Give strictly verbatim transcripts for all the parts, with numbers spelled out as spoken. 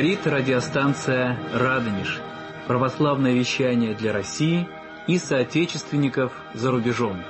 Говорит радиостанция «Радонеж». Православное вещание для России и соотечественников за рубежом.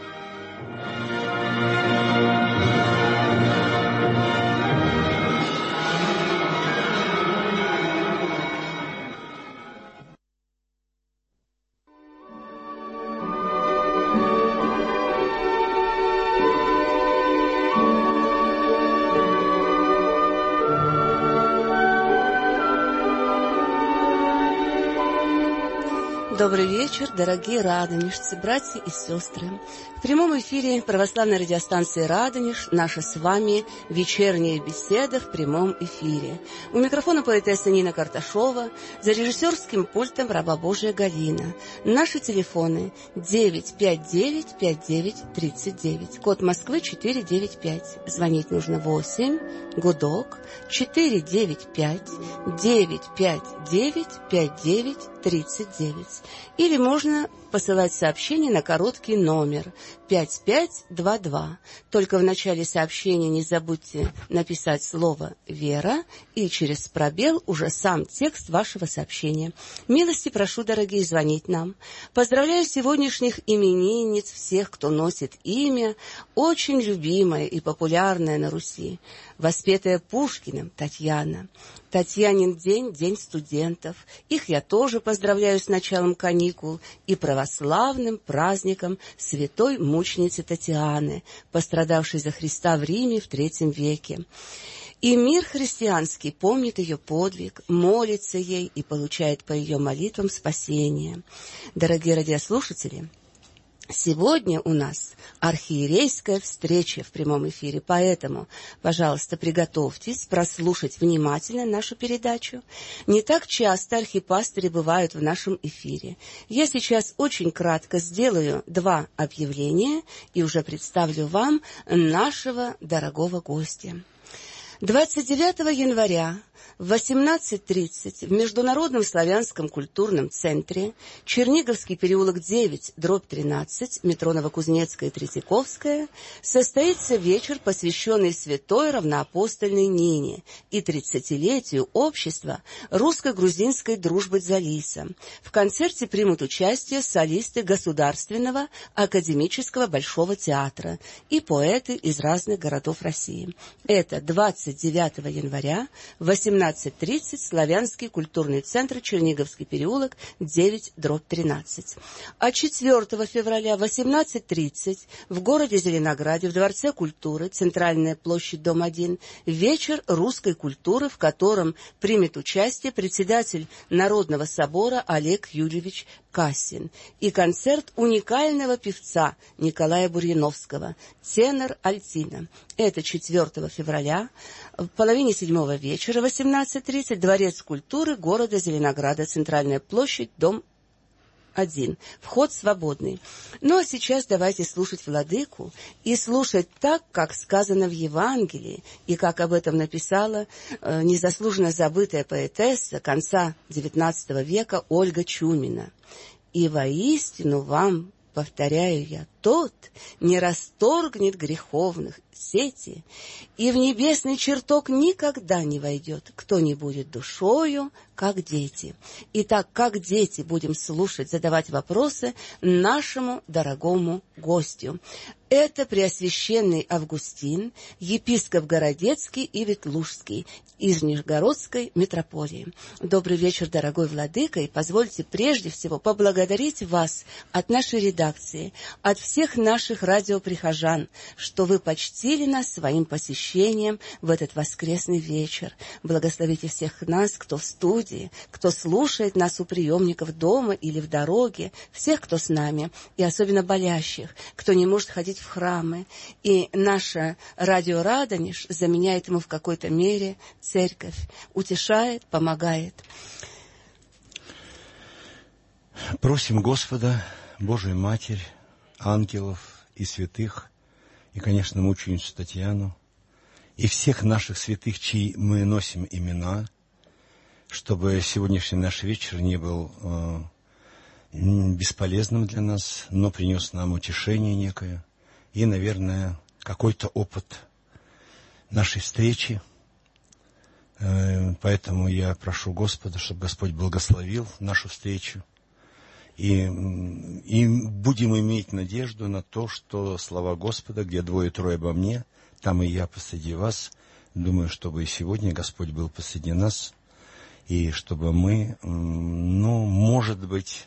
Добрый вечер, дорогие радонежцы, братья и сестры. В прямом эфире православной радиостанции «Радонеж» наша с вами вечерняя беседа в прямом эфире. У микрофона поэтесса Нина Карташова, за режиссерским пультом раба Божия Галина. Наши телефоны девять пять девять пять девять тридцать девять, код Москвы четыреста девяносто пять. Звонить нужно восемь, гудок, четыреста девяносто пять девятьсот пятьдесят девять пятьдесят девять тридцать девять. Или можно посылать сообщение на короткий номер пять пять два два. Только в начале сообщения не забудьте написать слово «Вера» и через пробел уже сам текст вашего сообщения. Милости прошу, дорогие, звонить нам. Поздравляю сегодняшних именинниц, всех, кто носит имя, очень любимое и популярное на Руси, воспетая Пушкиным, Татьяна. Татьянин день, день студентов. Их я тоже поздравляю с началом каникул и православным праздником святой мученицы Татьяны, пострадавшей за Христа в Риме в третьем веке. И мир христианский помнит ее подвиг, молится ей и получает по ее молитвам спасение. Дорогие радиослушатели, сегодня у нас архиерейская встреча в прямом эфире, поэтому, пожалуйста, приготовьтесь прослушать внимательно нашу передачу. Не так часто архипастыри бывают в нашем эфире. Я сейчас очень кратко сделаю два объявления и уже представлю вам нашего дорогого гостя. двадцать девятого января в восемнадцать тридцать в Международном славянском культурном центре, Черниговский переулок девять, дробь тринадцать, метро Новокузнецкая и Третьяковская, состоится вечер, посвященный святой равноапостольной Нине и тридцатилетию общества русско-грузинской дружбы Дзалиса. В концерте примут участие солисты Государственного академического Большого театра и поэты из разных городов России. Это двадцать девятого января в восемнадцать тридцать, Славянский культурный центр, Черниговский переулок, девять, дробь тринадцать. А четвертого февраля в восемнадцать тридцать в городе Зеленограде, в Дворце культуры, Центральная площадь, дом один, вечер русской культуры, в котором примет участие председатель Народного собора Олег Юрьевич Кассин, и концерт уникального певца Николая Бурьяновского, тенор альтина. Это четвертого февраля в половине седьмого вечера, восемнадцать тридцать, Дворец культуры города Зеленограда, Центральная площадь, дом один. Вход свободный. Ну а сейчас давайте слушать владыку и слушать так, как сказано в Евангелии, и как об этом написала э, незаслуженно забытая поэтесса конца девятнадцатого века Ольга Чумина. «И воистину вам, повторяю я, тот не расторгнет греховных сети, и в небесный чертог никогда не войдет, кто не будет душою, как дети». Итак, как дети будем слушать, задавать вопросы нашему дорогому гостю. Это Преосвященный Августин, епископ Городецкий и Ветлужский из Нижегородской митрополии. Добрый вечер, дорогой владыка, и позвольте прежде всего поблагодарить вас от нашей редакции, от всех наших радиоприхожан, что вы почтили нас своим посещением в этот воскресный вечер. Благословите всех нас, кто в студии, кто слушает нас у приемников дома или в дороге, всех, кто с нами, и особенно болящих, кто не может ходить в храмы. И наше радио «Радонеж» заменяет ему в какой-то мере церковь, утешает, помогает. Просим Господа, Божию Матерь, ангелов и святых, и, конечно, мученицу Татьяну, и всех наших святых, чьи мы носим имена, чтобы сегодняшний наш вечер не был э, бесполезным для нас, но принес нам утешение некое и, наверное, какой-то опыт нашей встречи Поэтому я прошу Господа, чтобы Господь благословил нашу встречу. И, и будем иметь надежду на то, что слова Господа, где двое-трое обо мне, там и я посреди вас. Думаю, чтобы и сегодня Господь был посреди нас, и чтобы мы, ну, может быть,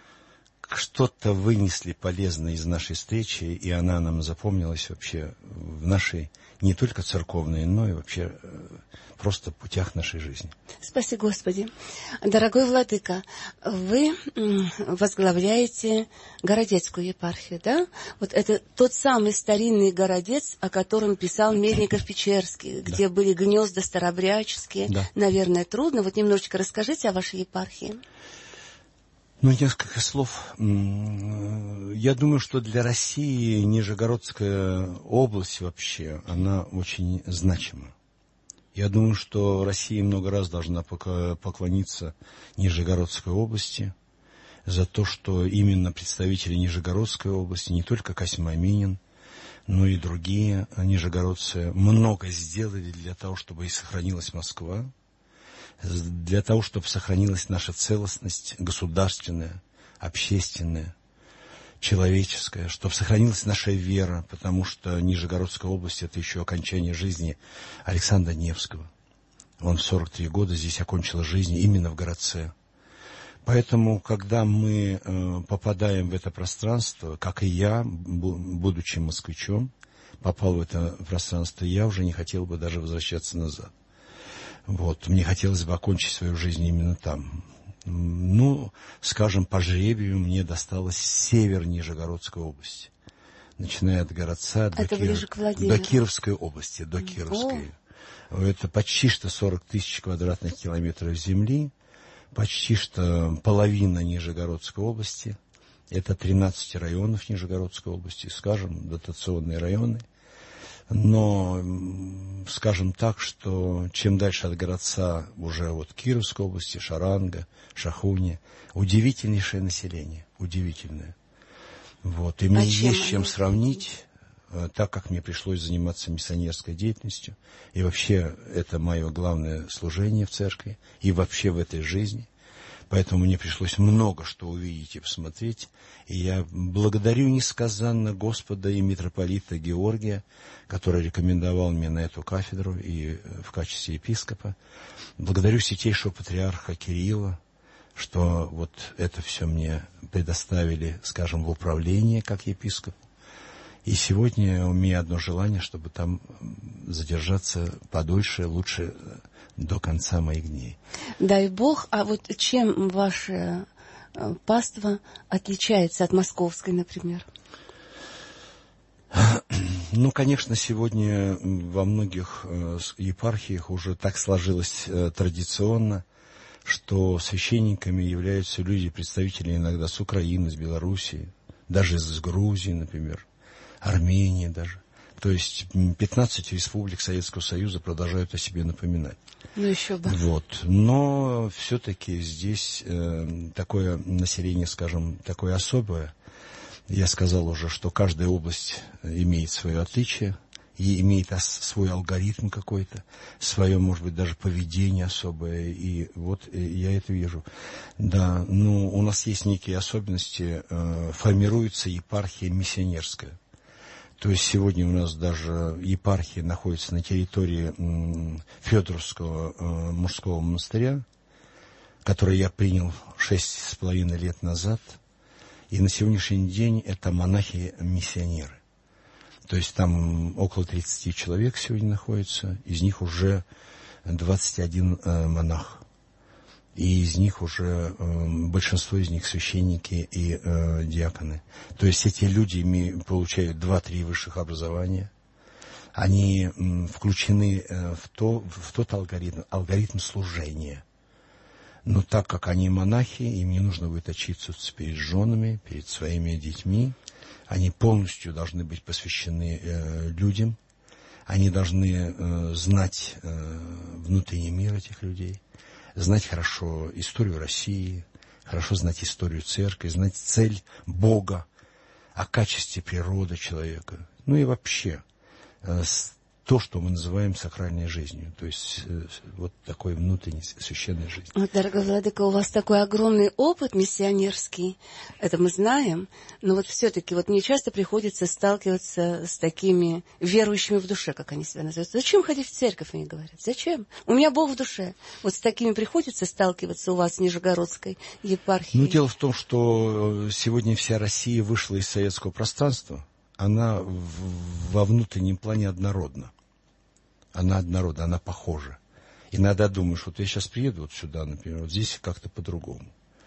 что-то вынесли полезное из нашей встречи, и она нам запомнилась вообще в нашей не только церковной, но и вообще просто путях нашей жизни. Спаси Господи. Дорогой владыка, вы возглавляете Городецкую епархию, да? Вот это тот самый старинный городец, о котором писал Мельников-Печерский, где да. были гнезда старообрядческие. Да. Наверное, трудно. Вот немножечко расскажите о вашей епархии. Ну, несколько слов. Я думаю, что для России Нижегородская область вообще, она очень значима. Я думаю, что Россия много раз должна поклониться Нижегородской области за то, что именно представители Нижегородской области, не только Касим Аминин, но и другие нижегородцы, много сделали для того, чтобы и сохранилась Москва, для того, чтобы сохранилась наша целостность государственная, общественная, человеческая, чтобы сохранилась наша вера, потому что Нижегородская область — это еще окончание жизни Александра Невского. Он в сорок три года здесь окончил жизнь именно в городце. Поэтому, когда мы э, попадаем в это пространство, как и я, будучи москвичом, попал в это пространство, я уже не хотел бы даже возвращаться назад. Вот, мне хотелось бы окончить свою жизнь именно там. Ну, скажем, по жребию мне досталось север Нижегородской области. Начиная от городца до, Киров... до Кировской области, до Кировской. О. Это почти что сорок тысяч квадратных километров земли, почти что половина Нижегородской области. Это тринадцать районов Нижегородской области, скажем, дотационные районы. Но, скажем так, что чем дальше от городца, уже вот Кировской области, Шаранга, Шахуни, удивительнейшее население, удивительное. Вот. И мне а есть чем сравнить, так как мне пришлось заниматься миссионерской деятельностью, и вообще это мое главное служение в церкви, и вообще в этой жизни. Поэтому мне пришлось много что увидеть и посмотреть. И я благодарю несказанно Господа и митрополита Георгия, который рекомендовал мне на эту кафедру и в качестве епископа. Благодарю святейшего патриарха Кирилла, что вот это все мне предоставили, скажем, в управление как епископ. И сегодня у меня одно желание, чтобы там задержаться подольше, лучше до конца моих дней. Дай Бог. А вот чем ваше паство отличается от московской, например? Ну, конечно, сегодня во многих епархиях уже так сложилось традиционно, что священниками являются люди, представители иногда с Украины, с Белоруссии, даже из Грузии, например, Армении даже. То есть пятнадцать республик Советского Союза продолжают о себе напоминать. Ну, еще бы. Вот. Но все-таки здесь э, такое население, скажем, такое особое. Я сказал уже, что каждая область имеет свое отличие и имеет свой алгоритм какой-то, свое, может быть, даже поведение особое. И вот я это вижу. Да, ну, у нас есть некие особенности. Э, формируется епархия миссионерская. То есть сегодня у нас даже епархия находится на территории Федоровского мужского монастыря, который я принял шесть с половиной лет назад. И на сегодняшний день это монахи-миссионеры. То есть там около тридцати человек сегодня находится, из них уже двадцать один монах. И из них уже, э, большинство из них священники и э, диаконы. То есть эти люди имеют, получают два-три высших образования. Они э, включены э, в, то, в тот алгоритм, алгоритм служения. Но так как они монахи, им не нужно будет отчитываться перед женами, перед своими детьми. Они полностью должны быть посвящены э, людям. Они должны э, знать э, внутренний мир этих людей. Знать хорошо историю России, хорошо знать историю церкви, знать цель Бога, о качестве природы человека. Ну и вообще, то, то, что мы называем сакральной жизнью, то есть вот такой внутренней священной жизнью. Вот, дорогой владыка, у вас такой огромный опыт миссионерский, это мы знаем, но вот все-таки вот мне часто приходится сталкиваться с такими верующими в душе, как они себя называют. Зачем ходить в церковь, они говорят? Зачем? У меня Бог в душе. Вот с такими приходится сталкиваться у вас в Нижегородской епархии? Ну, дело в том, что сегодня вся Россия вышла из советского пространства. Она в, во внутреннем плане однородна. Она однородна, она похожа. Иногда думаешь, вот я сейчас приеду вот сюда, например, вот здесь как-то по-другому.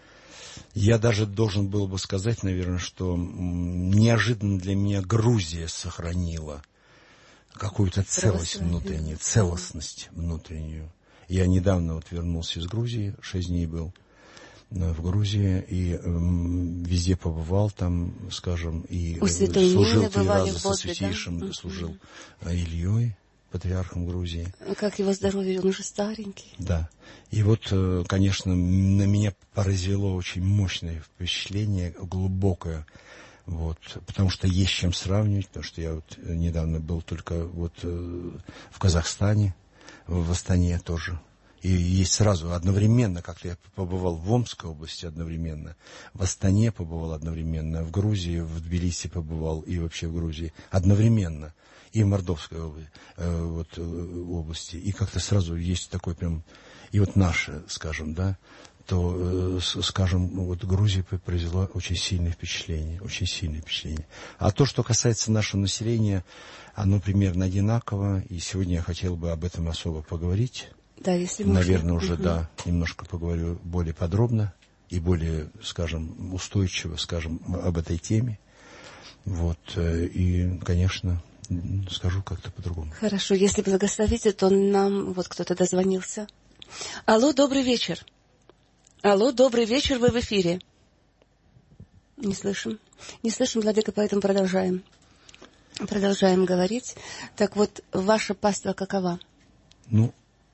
Я даже должен был бы сказать, наверное, что неожиданно для меня Грузия сохранила какую-то целость внутреннюю, целостность внутреннюю. Я недавно вот вернулся из Грузии, шесть дней был в Грузии, и э, везде побывал там, скажем, и У служил три раза со Бодре, святейшим, да? служил mm-hmm. Ильей, патриархом Грузии. Как его здоровье, он уже старенький. Да. И вот, конечно, на меня произвело очень мощное впечатление, глубокое, вот, потому что есть чем сравнивать, потому что я вот недавно был только вот в Казахстане, в Астане тоже. И есть сразу одновременно, как-то я побывал в Омской области одновременно, в Астане побывал одновременно, в Грузии, в Тбилиси побывал и вообще в Грузии одновременно. И в Мордовской области, э, вот, области. И как-то сразу есть такой прям... И вот наше, скажем, да, то, э, скажем, вот Грузия произвела очень сильное впечатление, очень сильное впечатление. А то, что касается нашего населения, оно примерно одинаково. И сегодня я хотел бы об этом особо поговорить. Да, если можно. Наверное, уже, угу. да, немножко поговорю более подробно и более, скажем, устойчиво, скажем, об этой теме. Вот, и, конечно, скажу как-то по-другому. Хорошо, если благословите, то нам вот кто-то дозвонился. Алло, добрый вечер. Алло, добрый вечер, вы в эфире. Не слышим. Не слышим, владыка, поэтому продолжаем. Продолжаем говорить. Так вот, ваша паства какова? Ну,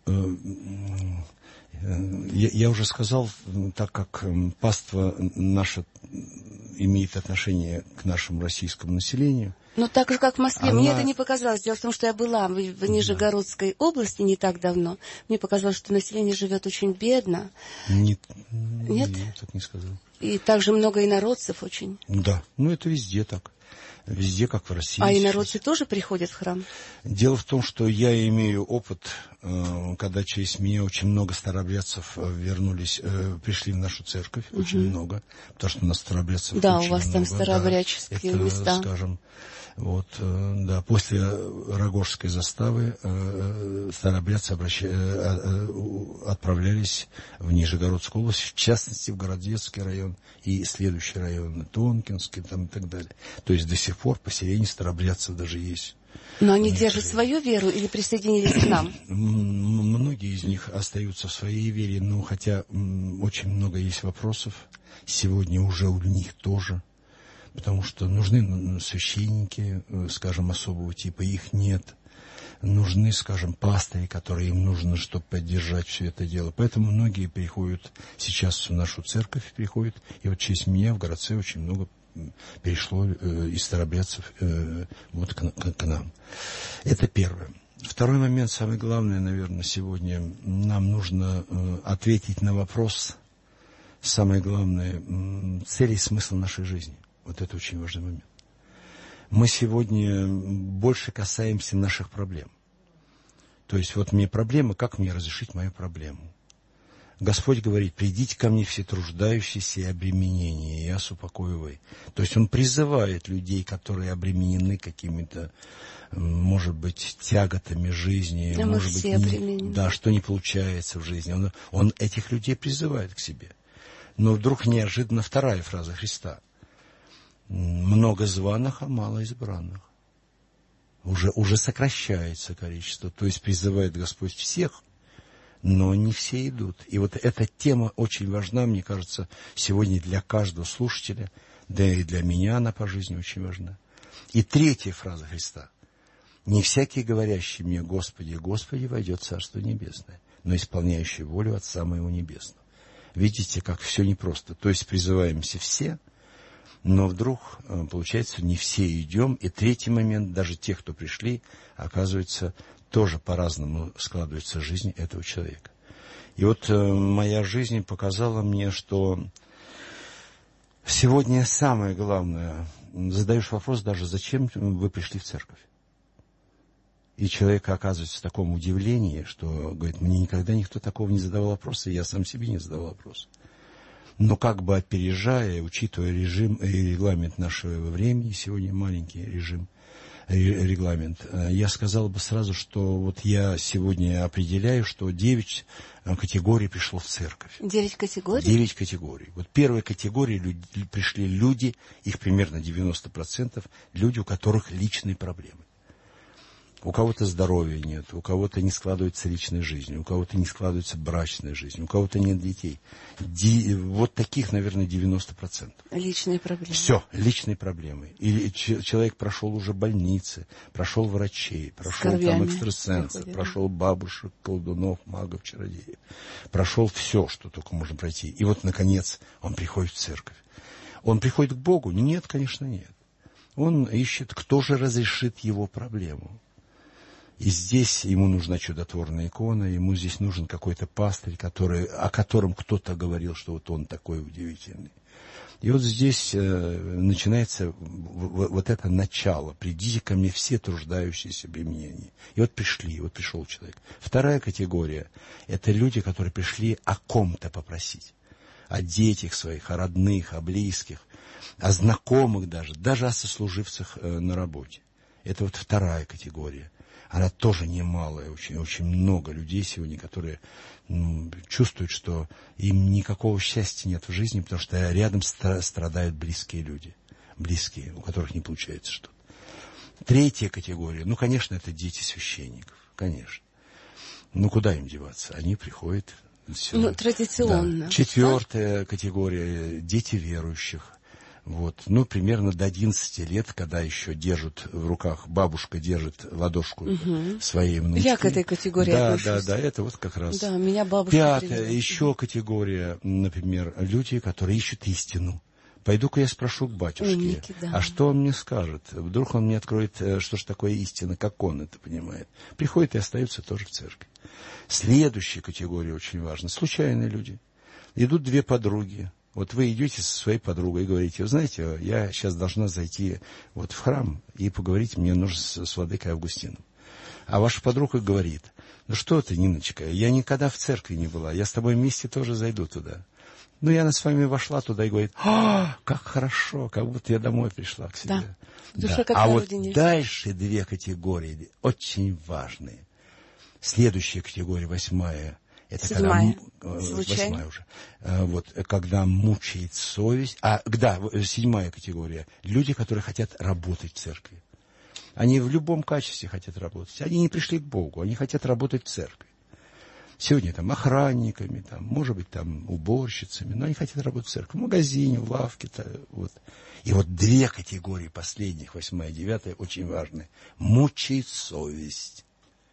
Я, я уже сказал, так как паства наша имеет отношение к нашему российскому населению. Ну, так же, как в Москве. Она... Мне это не показалось. Дело в том, что я была в, в Нижегородской да. области не так давно. Мне показалось, что население живет очень бедно. Нет, Нет? Я так не сказал. И также много инородцев очень. Да, ну это везде так. Везде, как в России. А инородцы тоже приходят в храм? Дело в том, что я имею опыт, когда через меня очень много старообрядцев вернулись, пришли в нашу церковь, угу. очень много, потому что у нас старообрядцев да, очень много. Да, у вас там старообрядческие да, это, места. Скажем, вот, да, после Рогожской заставы старообрядцы обращ... отправлялись в Нижегородскую область, в частности в Городецкий район и следующий район, Тонкинский там, и так далее. То есть до сих пор поселение старообрядцев даже есть. Но они держат свою веру или присоединились к нам? Многие из них остаются в своей вере, но хотя очень много есть вопросов, сегодня уже у них тоже. Потому что нужны священники, скажем, особого типа, их нет. Нужны, скажем, пастыри, которые им нужно, чтобы поддержать все это дело. Поэтому многие приходят сейчас в нашу церковь, приходят. И вот через меня в Городце очень много перешло э, из старообрядцев э, вот к, к, к нам. Это первое. Второй момент, самый главный, наверное, сегодня нам нужно э, ответить на вопрос, самое главное, э, цель и смысл нашей жизни. Вот это очень важный момент. Мы сегодня больше касаемся наших проблем. То есть вот мне проблема, как мне разрешить мою проблему? Господь говорит, придите ко мне все труждающиеся и обременения, и я упокою вы. То есть Он призывает людей, которые обременены какими-то, может быть, тяготами жизни, да, может быть, не, да, что не получается в жизни. Он, он этих людей призывает к себе. Но вдруг неожиданно вторая фраза Христа. Много званых, а мало избранных. Уже, уже сокращается количество. То есть призывает Господь всех, но не все идут. И вот эта тема очень важна, мне кажется, сегодня для каждого слушателя, да и для меня она по жизни очень важна. И третья фраза Христа. Не всякий, говорящий мне, Господи, Господи, войдет в Царство Небесное, но исполняющий волю Отца Моего Небесного. Видите, как все непросто. То есть призываемся все, Но вдруг, получается, не все идем. И третий момент, даже те, кто пришли, оказывается, тоже по-разному складывается жизнь этого человека. И вот моя жизнь показала мне, что сегодня самое главное, задаешь вопрос даже, зачем вы пришли в церковь? И человек оказывается в таком удивлении, что говорит, мне никогда никто такого не задавал вопроса, и я сам себе не задавал вопрос. Но как бы опережая, учитывая режим и регламент нашего времени, сегодня маленький режим, регламент, я сказал бы сразу, что вот я сегодня определяю, что девять категорий пришло в церковь. Девять категорий? Девять категорий. Вот первая категория люди, пришли люди, их примерно девяносто процентов, люди, у которых личные проблемы. У кого-то здоровья нет, у кого-то не складывается личная жизнь, у кого-то не складывается брачная жизнь, у кого-то нет детей. Ди, вот таких, наверное, девяносто процентов. Личные проблемы. Все, личные проблемы. Или ч- человек прошел уже больницы, прошел врачей, прошел там экстрасенсов, прошел бабушек, колдунов, магов, чародеев. Прошел все, что только можно пройти. И вот, наконец, он приходит в церковь. Он приходит к Богу? Нет, конечно, нет. Он ищет, кто же разрешит его проблему. И здесь ему нужна чудотворная икона, ему здесь нужен какой-то пастырь, который, о котором кто-то говорил, что вот он такой удивительный. И вот здесь э, начинается в, в, вот это начало. Придите ко мне все труждающиеся бременения. И вот пришли, вот пришел человек. Вторая категория – это люди, которые пришли о ком-то попросить. О детях своих, о родных, о близких, о знакомых даже, даже о сослуживцах э, на работе. Это вот вторая категория. Она тоже немалая, очень, очень много людей сегодня, которые ну, чувствуют, что им никакого счастья нет в жизни, потому что рядом страдают близкие люди, близкие, у которых не получается что-то. Третья категория, ну, конечно, это дети священников, конечно. Ну, куда им деваться? Они приходят сюда. Ну, традиционно. Да. Четвертая да? категория, дети верующих. Вот, ну, примерно до одиннадцати лет, когда еще держат в руках, бабушка держит ладошку угу. своей внучки. Я к этой категории да, отношусь. Да, да, это вот как раз. Да, меня бабушка Пятая, привела. еще категория, например, люди, которые ищут истину. Пойду-ка я спрошу к батюшке, Умники, да. а что он мне скажет? Вдруг он мне откроет, что же такое истина, как он это понимает. Приходит и остается тоже в церкви. Следующая категория очень важна. Случайные люди. Идут две подруги. Вот вы идете со своей подругой и говорите, вы знаете, я сейчас должна зайти вот в храм и поговорить, мне нужно с, с владыкой Августином. А ваша подруга говорит, ну что ты, Ниночка, я никогда в церкви не была, я с тобой вместе тоже зайду туда. Ну, я с вами вошла туда и говорит, а, как хорошо, как будто я домой пришла к себе. Да. Душа Да. как А вот родине. дальше две категории, очень важные. Следующая категория, восьмая, это седьмая. Когда, Случайно. восьмая уже. Вот, когда мучает совесть. А, да, седьмая категория. Люди, которые хотят работать в церкви. Они в любом качестве хотят работать. Они не пришли к Богу, они хотят работать в церкви. Сегодня там охранниками, там, может быть, там уборщицами, но они хотят работать в церкви, в магазине, в лавке. Вот. И вот две категории последних, восьмая и девятая, очень важные. Мучает совесть.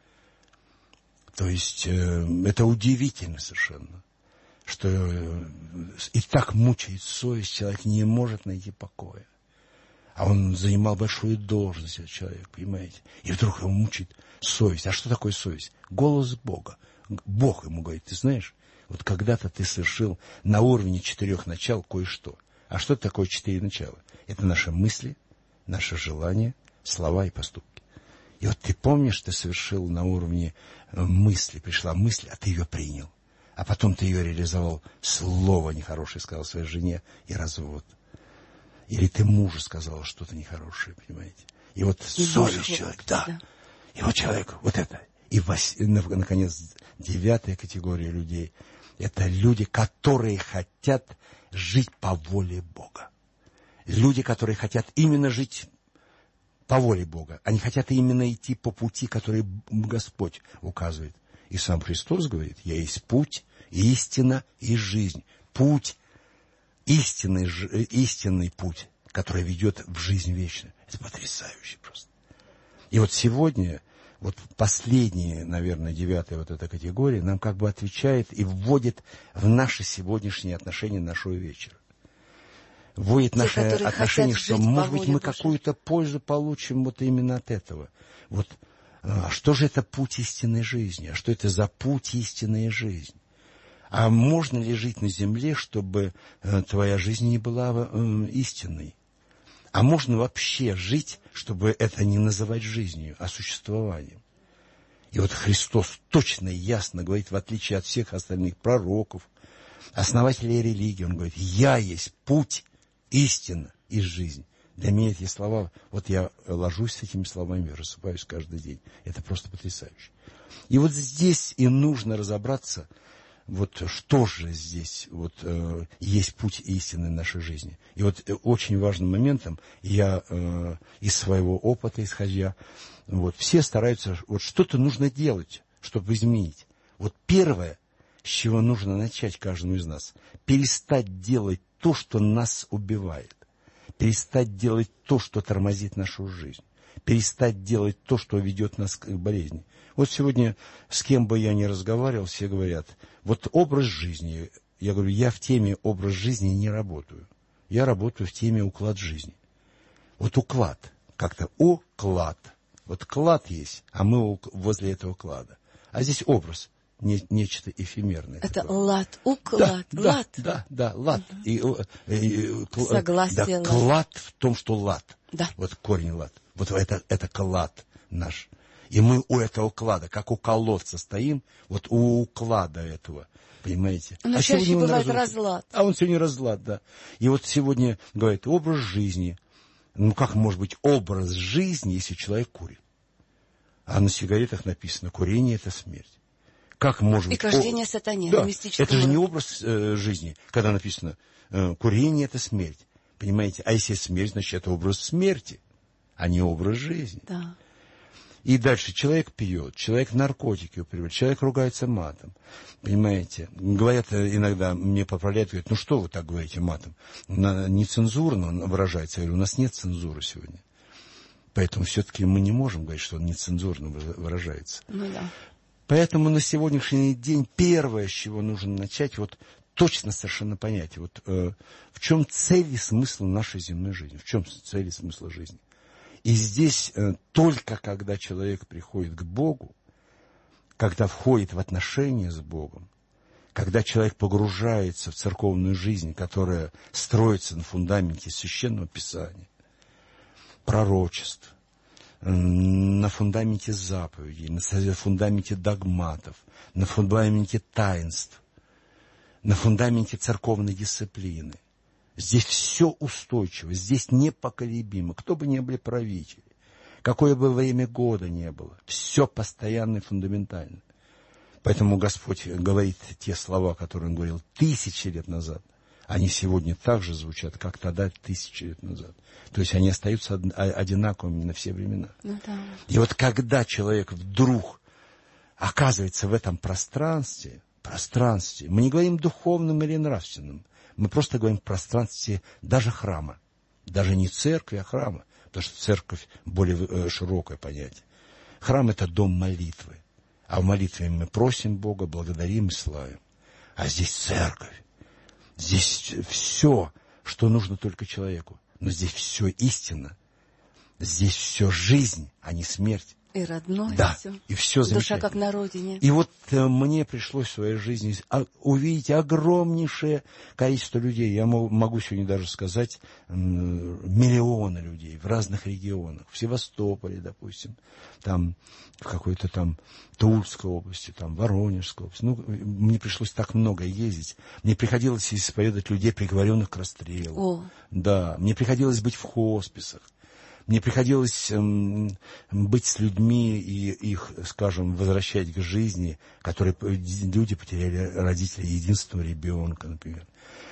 То есть, э, это удивительно совершенно, что э, и так мучает совесть, человек не может найти покоя. А он занимал большую должность, этот человек, понимаете? И вдруг его мучает совесть. А что такое совесть? Голос Бога. Бог ему говорит, ты знаешь, вот когда-то ты совершил на уровне четырех начал кое-что. А что такое четыре начала? Это наши мысли, наши желания, слова и поступки. И вот ты помнишь, ты совершил на уровне мысли, пришла мысль, а ты ее принял. А потом ты ее реализовал, слово нехорошее сказал своей жене и развод. Или ты мужу сказал что-то нехорошее, понимаете. И вот и совесть человек, да. да. И вот человек, вот это. И, вось, наконец, девятая категория людей, это люди, которые хотят жить по воле Бога. Люди, которые хотят именно жить по воле Бога. Они хотят именно идти по пути, который Господь указывает. И сам Христос говорит, я есть путь, истина и жизнь. Путь, истинный, истинный путь, который ведет в жизнь вечную. Это потрясающе просто. И вот сегодня, вот последняя, наверное, девятая вот эта категория, нам как бы отвечает и вводит в наши сегодняшние отношения нашего вечера. вводит Те, наши отношения, что, может быть, мы какую-то пользу получим вот именно от этого. Вот, а что же это путь истинной жизни? А что это за путь истинной жизни? А можно ли жить на земле, чтобы э, твоя жизнь не была э, истинной? А можно вообще жить, чтобы это не называть жизнью, а существованием? И вот Христос точно и ясно говорит, в отличие от всех остальных пророков, основателей религии, он говорит: «Я есть путь, истина и жизнь». Для меня эти слова, вот я ложусь с этими словами, рассыпаюсь каждый день. Это просто потрясающе. И вот здесь и нужно разобраться, вот что же здесь вот, э, есть путь истины нашей жизни. И вот э, очень важным моментом, я э, из своего опыта исходя, вот, все стараются, вот что-то нужно делать, чтобы изменить. Вот первое, с чего нужно начать каждому из нас, перестать делать то, что нас убивает. Перестать делать то, что тормозит нашу жизнь. Перестать делать то, что ведет нас к болезни. Вот сегодня, с кем бы я ни разговаривал, все говорят, вот образ жизни. Я говорю, я в теме образ жизни не работаю. Я работаю в теме уклад жизни. Вот уклад, как-то уклад. Вот клад есть, а мы возле этого клада. А здесь образ, не, нечто эфемерное. Это такое. Лад, уклад, да, лад. Да, да, да, лад. Угу. И, и, и, Согласие, да, лад. Клад в том, что лад. Да. Вот корень лад. Вот это, это клад наш. И мы у этого клада, как у колодца стоим, вот у уклада этого, понимаете? Но а чаще бывает разрушен. разлад. А он сегодня разлад, да. И вот сегодня, говорит, образ жизни. Ну, как может быть образ жизни, если человек курит? А на сигаретах написано, курение – это смерть. Как может и быть... к рождению об... сатане, да, на мистическом это же уровне. не образ э, жизни, когда написано, э, курение – это смерть. Понимаете? А если смерть, значит, это образ смерти, а не образ жизни. Да. И дальше человек пьет, человек наркотики употребляет, человек ругается матом. Понимаете? Говорят иногда, мне поправляют, говорят, ну что вы так говорите матом? Нецензурно выражается. Я говорю, у нас нет цензуры сегодня. Поэтому все-таки мы не можем говорить, что он нецензурно выражается. Ну да. Поэтому на сегодняшний день первое, с чего нужно начать, вот точно совершенно понять, вот э, в чем цель и смысл нашей земной жизни, в чем цель и смысл жизни. И здесь э, только когда человек приходит к Богу, когда входит в отношения с Богом, когда человек погружается в церковную жизнь, которая строится на фундаменте Священного Писания, пророчеств, э, на фундаменте заповедей, на фундаменте догматов, на фундаменте таинств, на фундаменте церковной дисциплины. Здесь все устойчиво, здесь непоколебимо. Кто бы ни были правители, какое бы время года ни было, все постоянно и фундаментально. Поэтому Господь говорит те слова, которые Он говорил тысячи лет назад. Они сегодня так же звучат, как тогда тысячи лет назад. То есть они остаются одинаковыми на все времена. Ну, да. И вот когда человек вдруг оказывается в этом пространстве, пространстве, мы не говорим духовном или нравственном, мы просто говорим в пространстве даже храма. Даже не церкви, а храма. Потому что церковь более э, широкое понятие. Храм – это дом молитвы. А в молитве мы просим Бога, благодарим и славим. А здесь церковь. Здесь все, что нужно только человеку. Но здесь все истина. Здесь все жизнь, а не смерть. И родное да, все. И все душа как на родине. И вот э, мне пришлось в своей жизни увидеть огромнейшее количество людей. Я могу сегодня даже сказать, э, миллионы людей в разных регионах. В Севастополе, допустим, там в какой-то там Тульской области, там Воронежской области. Ну, мне пришлось так много ездить. Мне приходилось исповедовать людей, приговоренных к расстрелу. О. Да, мне приходилось быть в хосписах. Мне приходилось эм, быть с людьми и их, скажем, возвращать к жизни, которые люди потеряли родителей, единственного ребенка, например.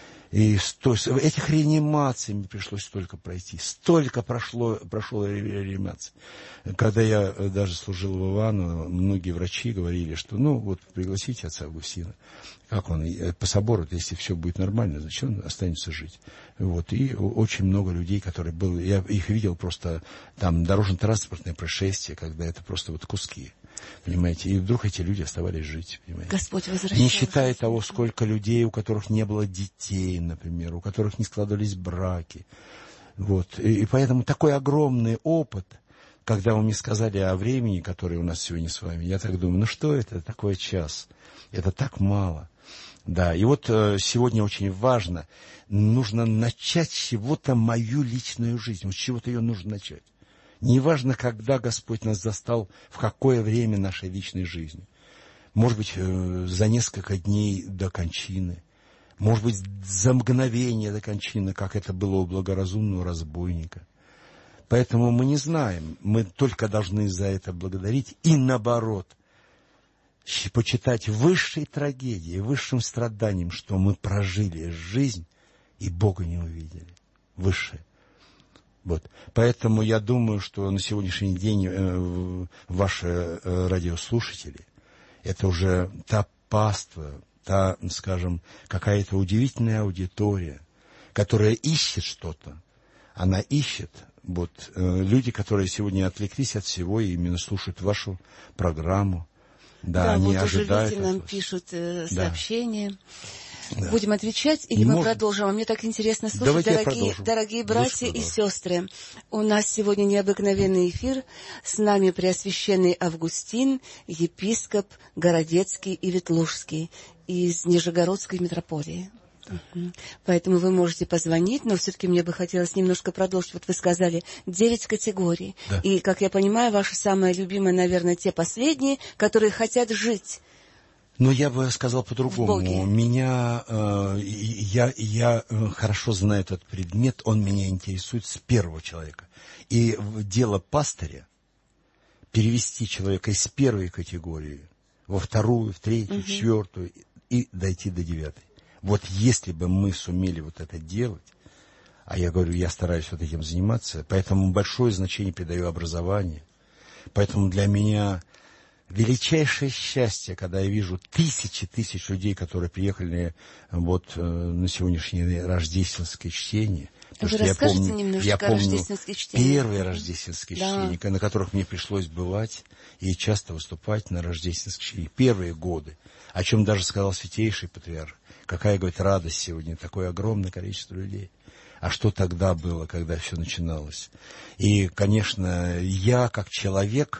И сто, этих реанимаций мне пришлось столько пройти. Столько прошло, прошло реанимаций. Когда я даже служил в Иваново, многие врачи говорили, что, ну, вот пригласите отца Августина. Как он? По собору, если все будет нормально, значит, он останется жить. Вот. И очень много людей, которые были... Я их видел просто, там, дорожно-транспортные происшествия, когда это просто вот куски. Понимаете? И вдруг эти люди оставались жить. Понимаете? Господь возвращал. Не считая того, сколько людей, у которых не было детей, например, у которых не складывались браки. Вот. И, и поэтому такой огромный опыт, когда вы мне сказали о времени, которое у нас сегодня с вами, я так думаю, ну что это, такой час? Это так мало. Да, и вот э, сегодня очень важно, нужно начать с чего-то мою личную жизнь, вот с чего-то ее нужно начать. Неважно, когда Господь нас застал, в какое время нашей личной жизни. Может быть, э, за несколько дней до кончины, может быть, за мгновение до кончины, как это было у благоразумного разбойника. Поэтому мы не знаем, мы только должны за это благодарить и наоборот, почитать высшей трагедией, высшим страданием, что мы прожили жизнь и Бога не увидели. Высшее. Вот. Поэтому я думаю, что на сегодняшний день э, ваши э, радиослушатели, это уже та паства, та, скажем, какая-то удивительная аудитория, которая ищет что-то. Она ищет, вот, э, люди, которые сегодня отвлеклись от всего и именно слушают вашу программу. Да, да, они вот ожидают. уже люди нам пишут э, сообщения. Да. Будем отвечать или мы Может... продолжим? А мне так интересно слушать, дорогие, дорогие братья и сестры. У нас сегодня необыкновенный эфир. С нами Преосвященный Августин, епископ Городецкий и Ветлужский из Нижегородской митрополии. Uh-huh. Поэтому вы можете позвонить, но все-таки мне бы хотелось немножко продолжить. Вот вы сказали, девять категорий. Да. И, как я понимаю, ваши самые любимые, наверное, те последние, которые хотят жить. Ну, я бы сказал по-другому. Меня, э, я, я хорошо знаю этот предмет, он меня интересует с первого человека. И дело пастыря перевести человека из первой категории во вторую, в третью, uh-huh. в четвертую и дойти до девятой. Вот если бы мы сумели вот это делать, а я говорю, я стараюсь вот этим заниматься, поэтому большое значение придаю образованию. Поэтому для меня величайшее счастье, когда я вижу тысячи тысяч людей, которые приехали вот на сегодняшнее рождественское чтение. Вы расскажете я помню, немножечко я помню о рождественском чтении? Первые рождественские да. чтения, на которых мне пришлось бывать и часто выступать на рождественских чтениях. Первые годы, о чем даже сказал Святейший Патриарх. Какая, говорит, радость сегодня, такое огромное количество людей. А что тогда было, когда все начиналось? И, конечно, я, как человек,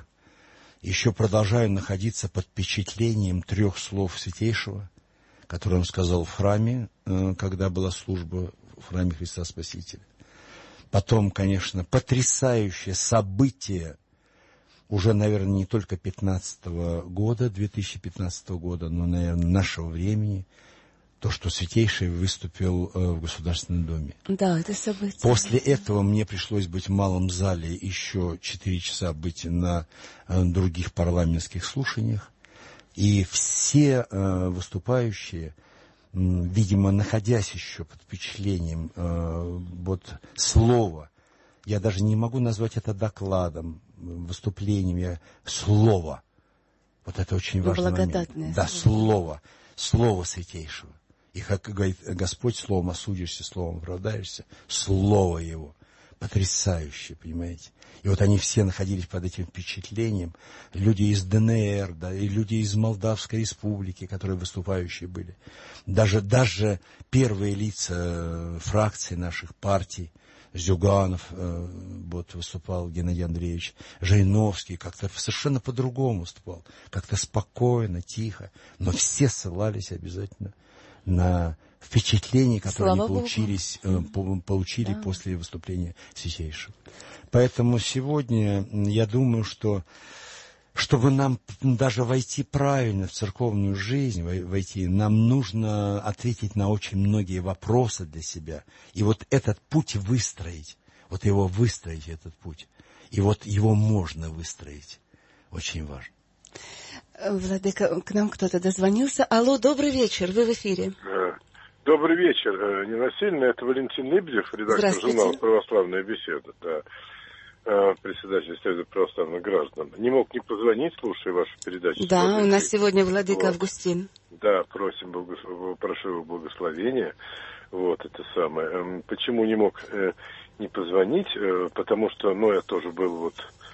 еще продолжаю находиться под впечатлением трех слов Святейшего, которые он сказал в храме, когда была служба в храме Христа Спасителя. Потом, конечно, потрясающее событие, уже, наверное, не только пятнадцатого года, две тысячи пятнадцатого года, но, наверное, нашего времени, то, что Святейший выступил э, в Государственном Доме. Да, это событие. После этого мне пришлось быть в малом зале, еще четыре часа быть на э, других парламентских слушаниях. И все э, выступающие, э, видимо, находясь еще под впечатлением э, вот, слова, я даже не могу назвать это докладом, выступлением, я, слово. Вот это очень важный момент. Да, слово. Слово Святейшего. И, как говорит Господь, словом осудишься, словом оправдаешься, слово Его. Потрясающее, понимаете? И вот они все находились под этим впечатлением. Люди из ДНР, да, и люди из Молдавской республики, которые выступающие были. Даже, даже первые лица фракций наших партий, Зюганов, э, вот, выступал Геннадий Андреевич, Жириновский, как-то совершенно по-другому выступал, как-то спокойно, тихо, но все ссылались обязательно на впечатления, которые Слава они получились, э, получили да. после выступления Святейшего. Поэтому сегодня я думаю, что чтобы нам даже войти правильно в церковную жизнь, войти, нам нужно ответить на очень многие вопросы для себя. И вот этот путь выстроить, вот его выстроить, этот путь. И вот его можно выстроить. Очень важно. Владыка, к нам кто-то дозвонился. Алло, добрый вечер, вы в эфире. Добрый вечер, Ненасильно, это Валентин Лебедев, редактор журнала «Православная беседа». Да. Председатель Союза православных граждан. Не мог не позвонить, слушая вашу передачу. Да, смотрите. У нас сегодня владыка вот. Августин. Да, просим, благос... прошу его благословения. Вот, это самое. Почему не мог э, не позвонить? Э, потому что, ну, я тоже был вот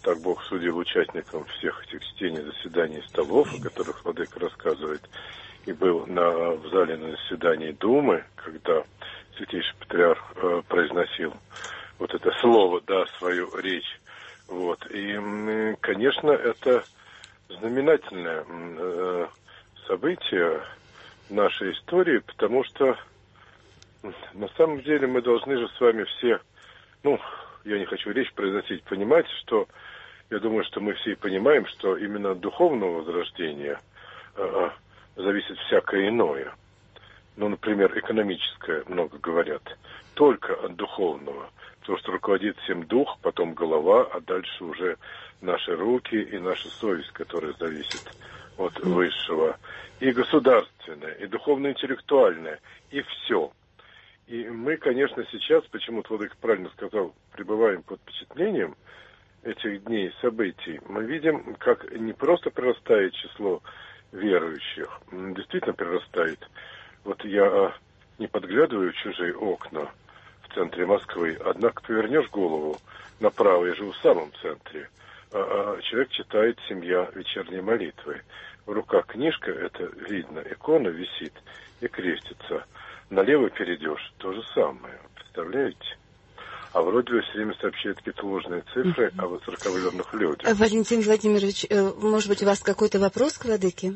Так Бог судил участникам всех этих чтений, заседаний и столов, о которых владыка рассказывает, и был на, в зале на заседании Думы, когда Святейший Патриарх э, произносил вот это слово, да, свою речь. Вот. И, конечно, это знаменательное э, событие в нашей истории, потому что на самом деле мы должны же с вами все, ну, я не хочу речь произносить, понимать, что, я думаю, что мы все и понимаем, что именно от духовного возрождения э, зависит всякое иное. Ну, например, экономическое, много говорят, только от духовного, потому что руководит всем дух, потом голова, а дальше уже наши руки и наша совесть, которая зависит от высшего, и государственное, и духовно-интеллектуальное, и все. И мы, конечно, сейчас, почему-то Владыка правильно сказал, пребываем под впечатлением этих дней, событий. Мы видим, как не просто прирастает число верующих, действительно прирастает. Вот я не подглядываю в чужие окна в центре Москвы, однако повернешь голову направо, я живу в самом центре, а человек читает «Семья вечерней молитвы». В руках книжка, это видно, икона висит и крестится. Налево перейдешь, то же самое, представляете? А вроде бы все время сообщают какие-то ложные цифры о воцерковленных людях. Валентин Владимирович, может быть, у вас какой-то вопрос к владыке?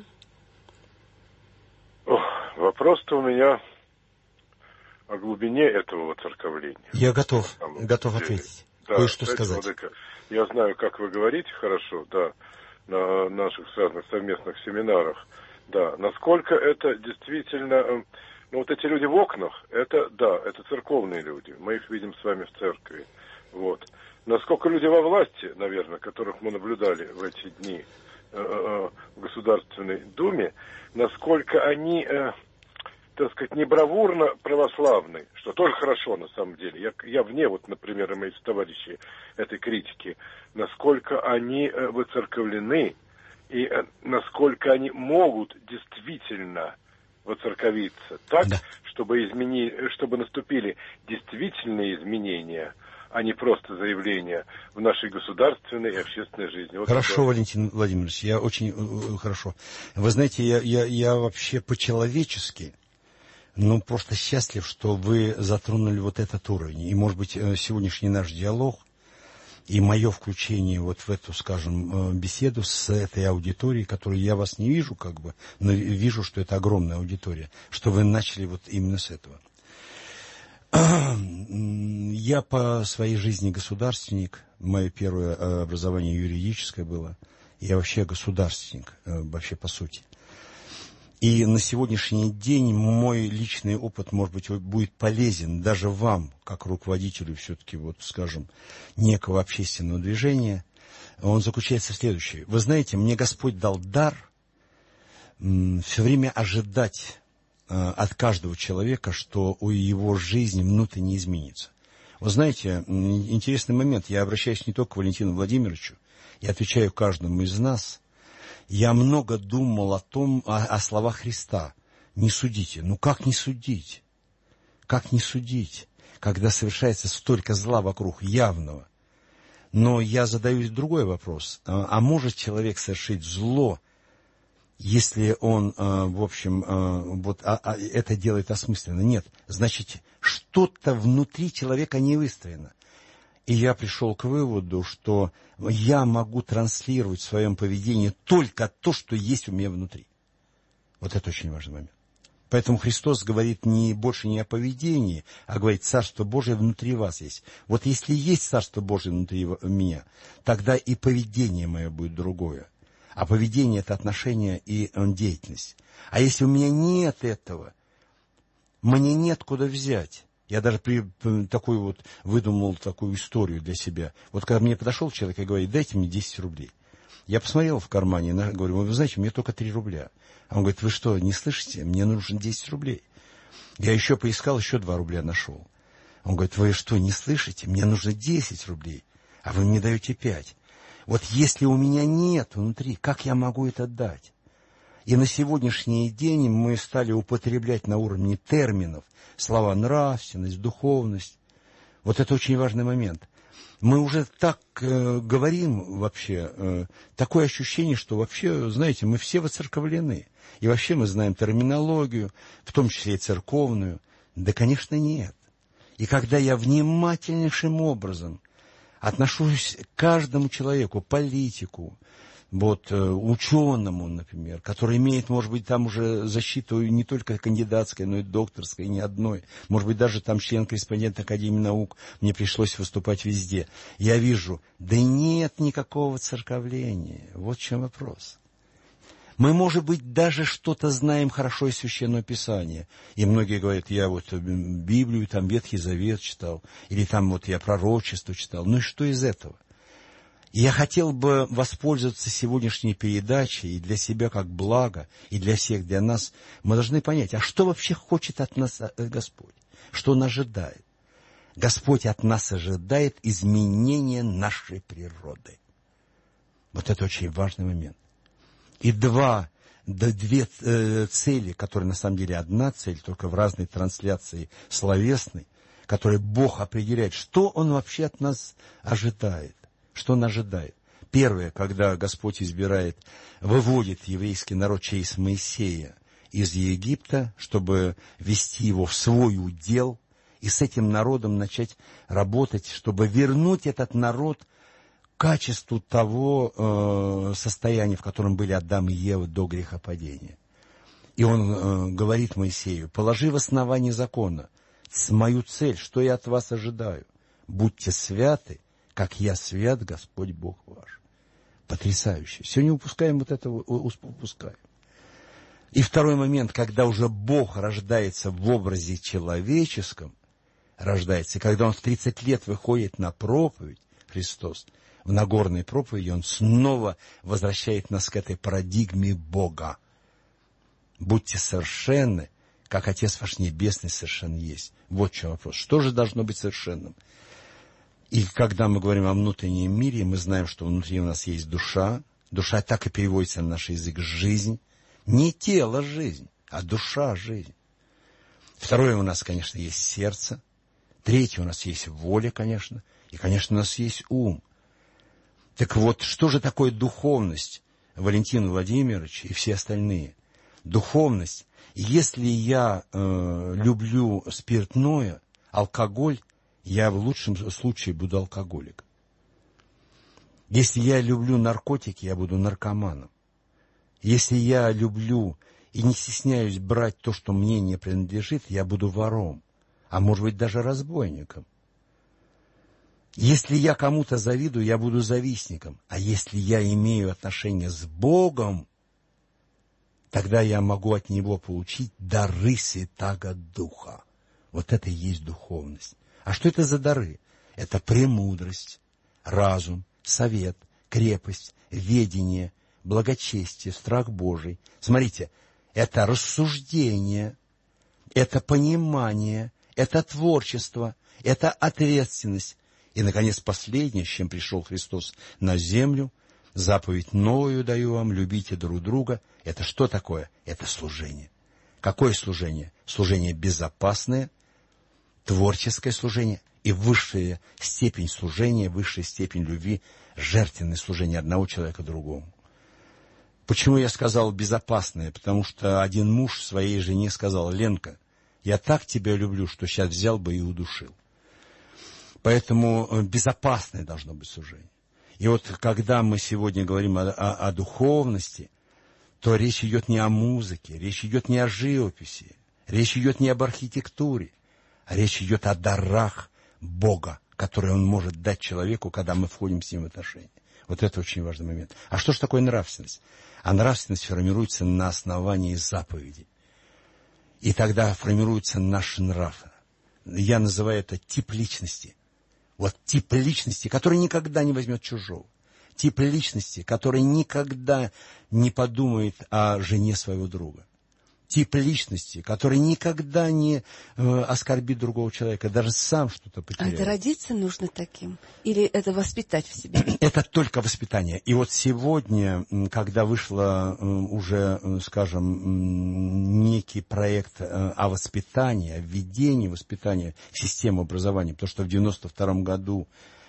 Ох, вопрос-то у меня о глубине этого воцерковления. Я готов, готов деле. ответить. Да, кое-что кстати, сказать. Владыка, я знаю, как вы говорите хорошо, да, на наших разных совместных семинарах, да, насколько это действительно, ну вот эти люди в окнах, это, да, это церковные люди, мы их видим с вами в церкви, вот. Насколько люди во власти, наверное, которых мы наблюдали в эти дни э, э, в Государственной Думе, насколько они, э, так сказать, не бравурно православны, что тоже хорошо на самом деле. Я, я вне, вот, например, мои товарищи этой критики, насколько они э, выцерковлены и э, насколько они могут действительно воцерковиться так, да. чтобы, измени... чтобы наступили действительные изменения, а не просто заявления в нашей государственной и общественной жизни. Вот хорошо, это... Валентин Владимирович, я очень э, хорошо. Вы знаете, я, я, я вообще по-человечески, ну, просто счастлив, что вы затронули вот этот уровень. И, может быть, сегодняшний наш диалог и мое включение вот в эту, скажем, беседу с этой аудиторией, которую я вас не вижу, как бы, но вижу, что это огромная аудитория, что вы начали вот именно с этого. Я по своей жизни государственник, мое первое образование юридическое было, я вообще государственник, вообще по сути. И на сегодняшний день мой личный опыт, может быть, будет полезен даже вам, как руководителю, все-таки, вот, скажем, некого общественного движения. Он заключается в следующем. Вы знаете, мне Господь дал дар м, все время ожидать э, от каждого человека, что у его жизни внутренне изменится. Вы знаете, интересный момент. Я обращаюсь не только к Валентину Владимировичу, я отвечаю каждому из нас. Я много думал о том, о, о словах Христа. Не судите. Ну как не судить? Как не судить, когда совершается столько зла вокруг, явного? Но я задаю другой вопрос. А, а может человек совершить зло, если он, а, в общем, а, вот, а, а, это делает осмысленно? Нет. Значит, что-то внутри человека не выстроено. И я пришел к выводу, что я могу транслировать в своем поведении только то, что есть у меня внутри. Вот это очень важный момент. Поэтому Христос говорит не, больше не о поведении, а говорит, Царство Божие внутри вас есть. Вот если есть Царство Божие внутри меня, тогда и поведение мое будет другое. А поведение – это отношение и деятельность. А если у меня нет этого, мне нет куда взять. Я даже при, такой вот выдумал такую историю для себя. Вот когда мне подошел человек и говорит, дайте мне десять рублей. Я посмотрел в кармане, и говорю, вы знаете, у меня только три рубля. А он говорит, вы что, не слышите? Мне нужно десять рублей. Я еще поискал, еще два рубля нашел. Он говорит, вы что, не слышите? Мне нужно десять рублей, а вы мне даете пять. Вот если у меня нет внутри, как я могу это дать? И на сегодняшний день мы стали употреблять на уровне терминов слова нравственность, духовность. Вот это очень важный момент. мы уже так э, говорим вообще, э, такое ощущение, что вообще, знаете, мы все воцерковлены. И вообще мы знаем терминологию, в том числе и церковную. Да, конечно, нет. И когда я внимательнейшим образом отношусь к каждому человеку, политику, вот, ученому, например, который имеет, может быть, там уже защиту не только кандидатской, но и докторской, не одной. Может быть, даже там член-корреспондент Академии наук, мне пришлось выступать везде. Я вижу, да нет никакого церковления. Вот в чем вопрос. Мы, может быть, даже что-то знаем хорошо из Священного Писания. И многие говорят, я вот Библию, там Ветхий Завет читал, или там вот я пророчество читал. Ну и что из этого? И я хотел бы воспользоваться сегодняшней передачей и для себя как благо, и для всех, для нас. Мы должны понять, а что вообще хочет от нас Господь? Что Он ожидает? Господь от нас ожидает изменения нашей природы. Вот это очень важный момент. И два, да, две э, цели, которые на самом деле одна цель, только в разной трансляции словесной, которые Бог определяет, что Он вообще от нас ожидает. Что Он ожидает? Первое, когда Господь избирает, выводит еврейский народ через Моисея из Египта, чтобы ввести его в свой удел, и с этим народом начать работать, чтобы вернуть этот народ к качеству того э, состояния, в котором были Адам и Ева до грехопадения. И Он э, говорит Моисею, положи в основании закона мою цель, что я от вас ожидаю. Будьте святы, как я свят, Господь Бог ваш. Потрясающе. Все не упускаем вот этого, упускаем. И второй момент, когда уже Бог рождается в образе человеческом, рождается, и когда Он в тридцать лет выходит на проповедь, Христос, в Нагорной проповеди, Он снова возвращает нас к этой парадигме Бога. Будьте совершенны, как Отец ваш Небесный совершен есть. Вот в чем вопрос. Что же должно быть совершенным? И когда мы говорим о внутреннем мире, мы знаем, что внутри у нас есть душа. Душа так и переводится на наш язык «жизнь». Не тело жизнь, а душа жизнь. Второе у нас, конечно, есть сердце. Третье у нас есть воля, конечно. И, конечно, у нас есть ум. Так вот, что же такое духовность, Валентин Владимирович и все остальные? Духовность. Если я э, люблю спиртное, алкоголь, я в лучшем случае буду алкоголиком. Если я люблю наркотики, я буду наркоманом. Если я люблю и не стесняюсь брать то, что мне не принадлежит, я буду вором, а может быть даже разбойником. Если я кому-то завидую, я буду завистником. А если я имею отношение с Богом, тогда я могу от Него получить дары Святаго Духа. Вот это и есть духовность. А что это за дары? Это премудрость, разум, совет, крепость, ведение, благочестие, страх Божий. Смотрите, это рассуждение, это понимание, это творчество, это ответственность. И, наконец, последнее, с чем пришел Христос на землю, заповедь новую даю вам, любите друг друга. Это что такое? Это служение. Какое служение? Служение безопасное, творческое служение и высшая степень служения, высшая степень любви, жертвенное служение одного человека другому. Почему я сказал безопасное? Потому что один муж своей жене сказал: Ленка, я так тебя люблю, что сейчас взял бы и удушил. Поэтому безопасное должно быть служение. И вот когда мы сегодня говорим о, о, о духовности, то речь идет не о музыке, речь идет не о живописи, речь идет не об архитектуре, а речь идет о дарах Бога, которые Он может дать человеку, когда мы входим с Ним в отношения. Вот это очень важный момент. А что же такое нравственность? А нравственность формируется на основании заповедей. И тогда формируется наш нрав. Я называю это тип личности. Вот тип личности, который никогда не возьмет чужого. Тип личности, который никогда не подумает о жене своего друга. Тип личности, который никогда не э, оскорбит другого человека, даже сам что-то потеряет. А это родиться нужно таким? Или это воспитать в себе? Это только воспитание. И вот сегодня, когда вышло уже, скажем, некий проект о воспитании, о введении воспитания в систему образования, потому что в девяносто втором году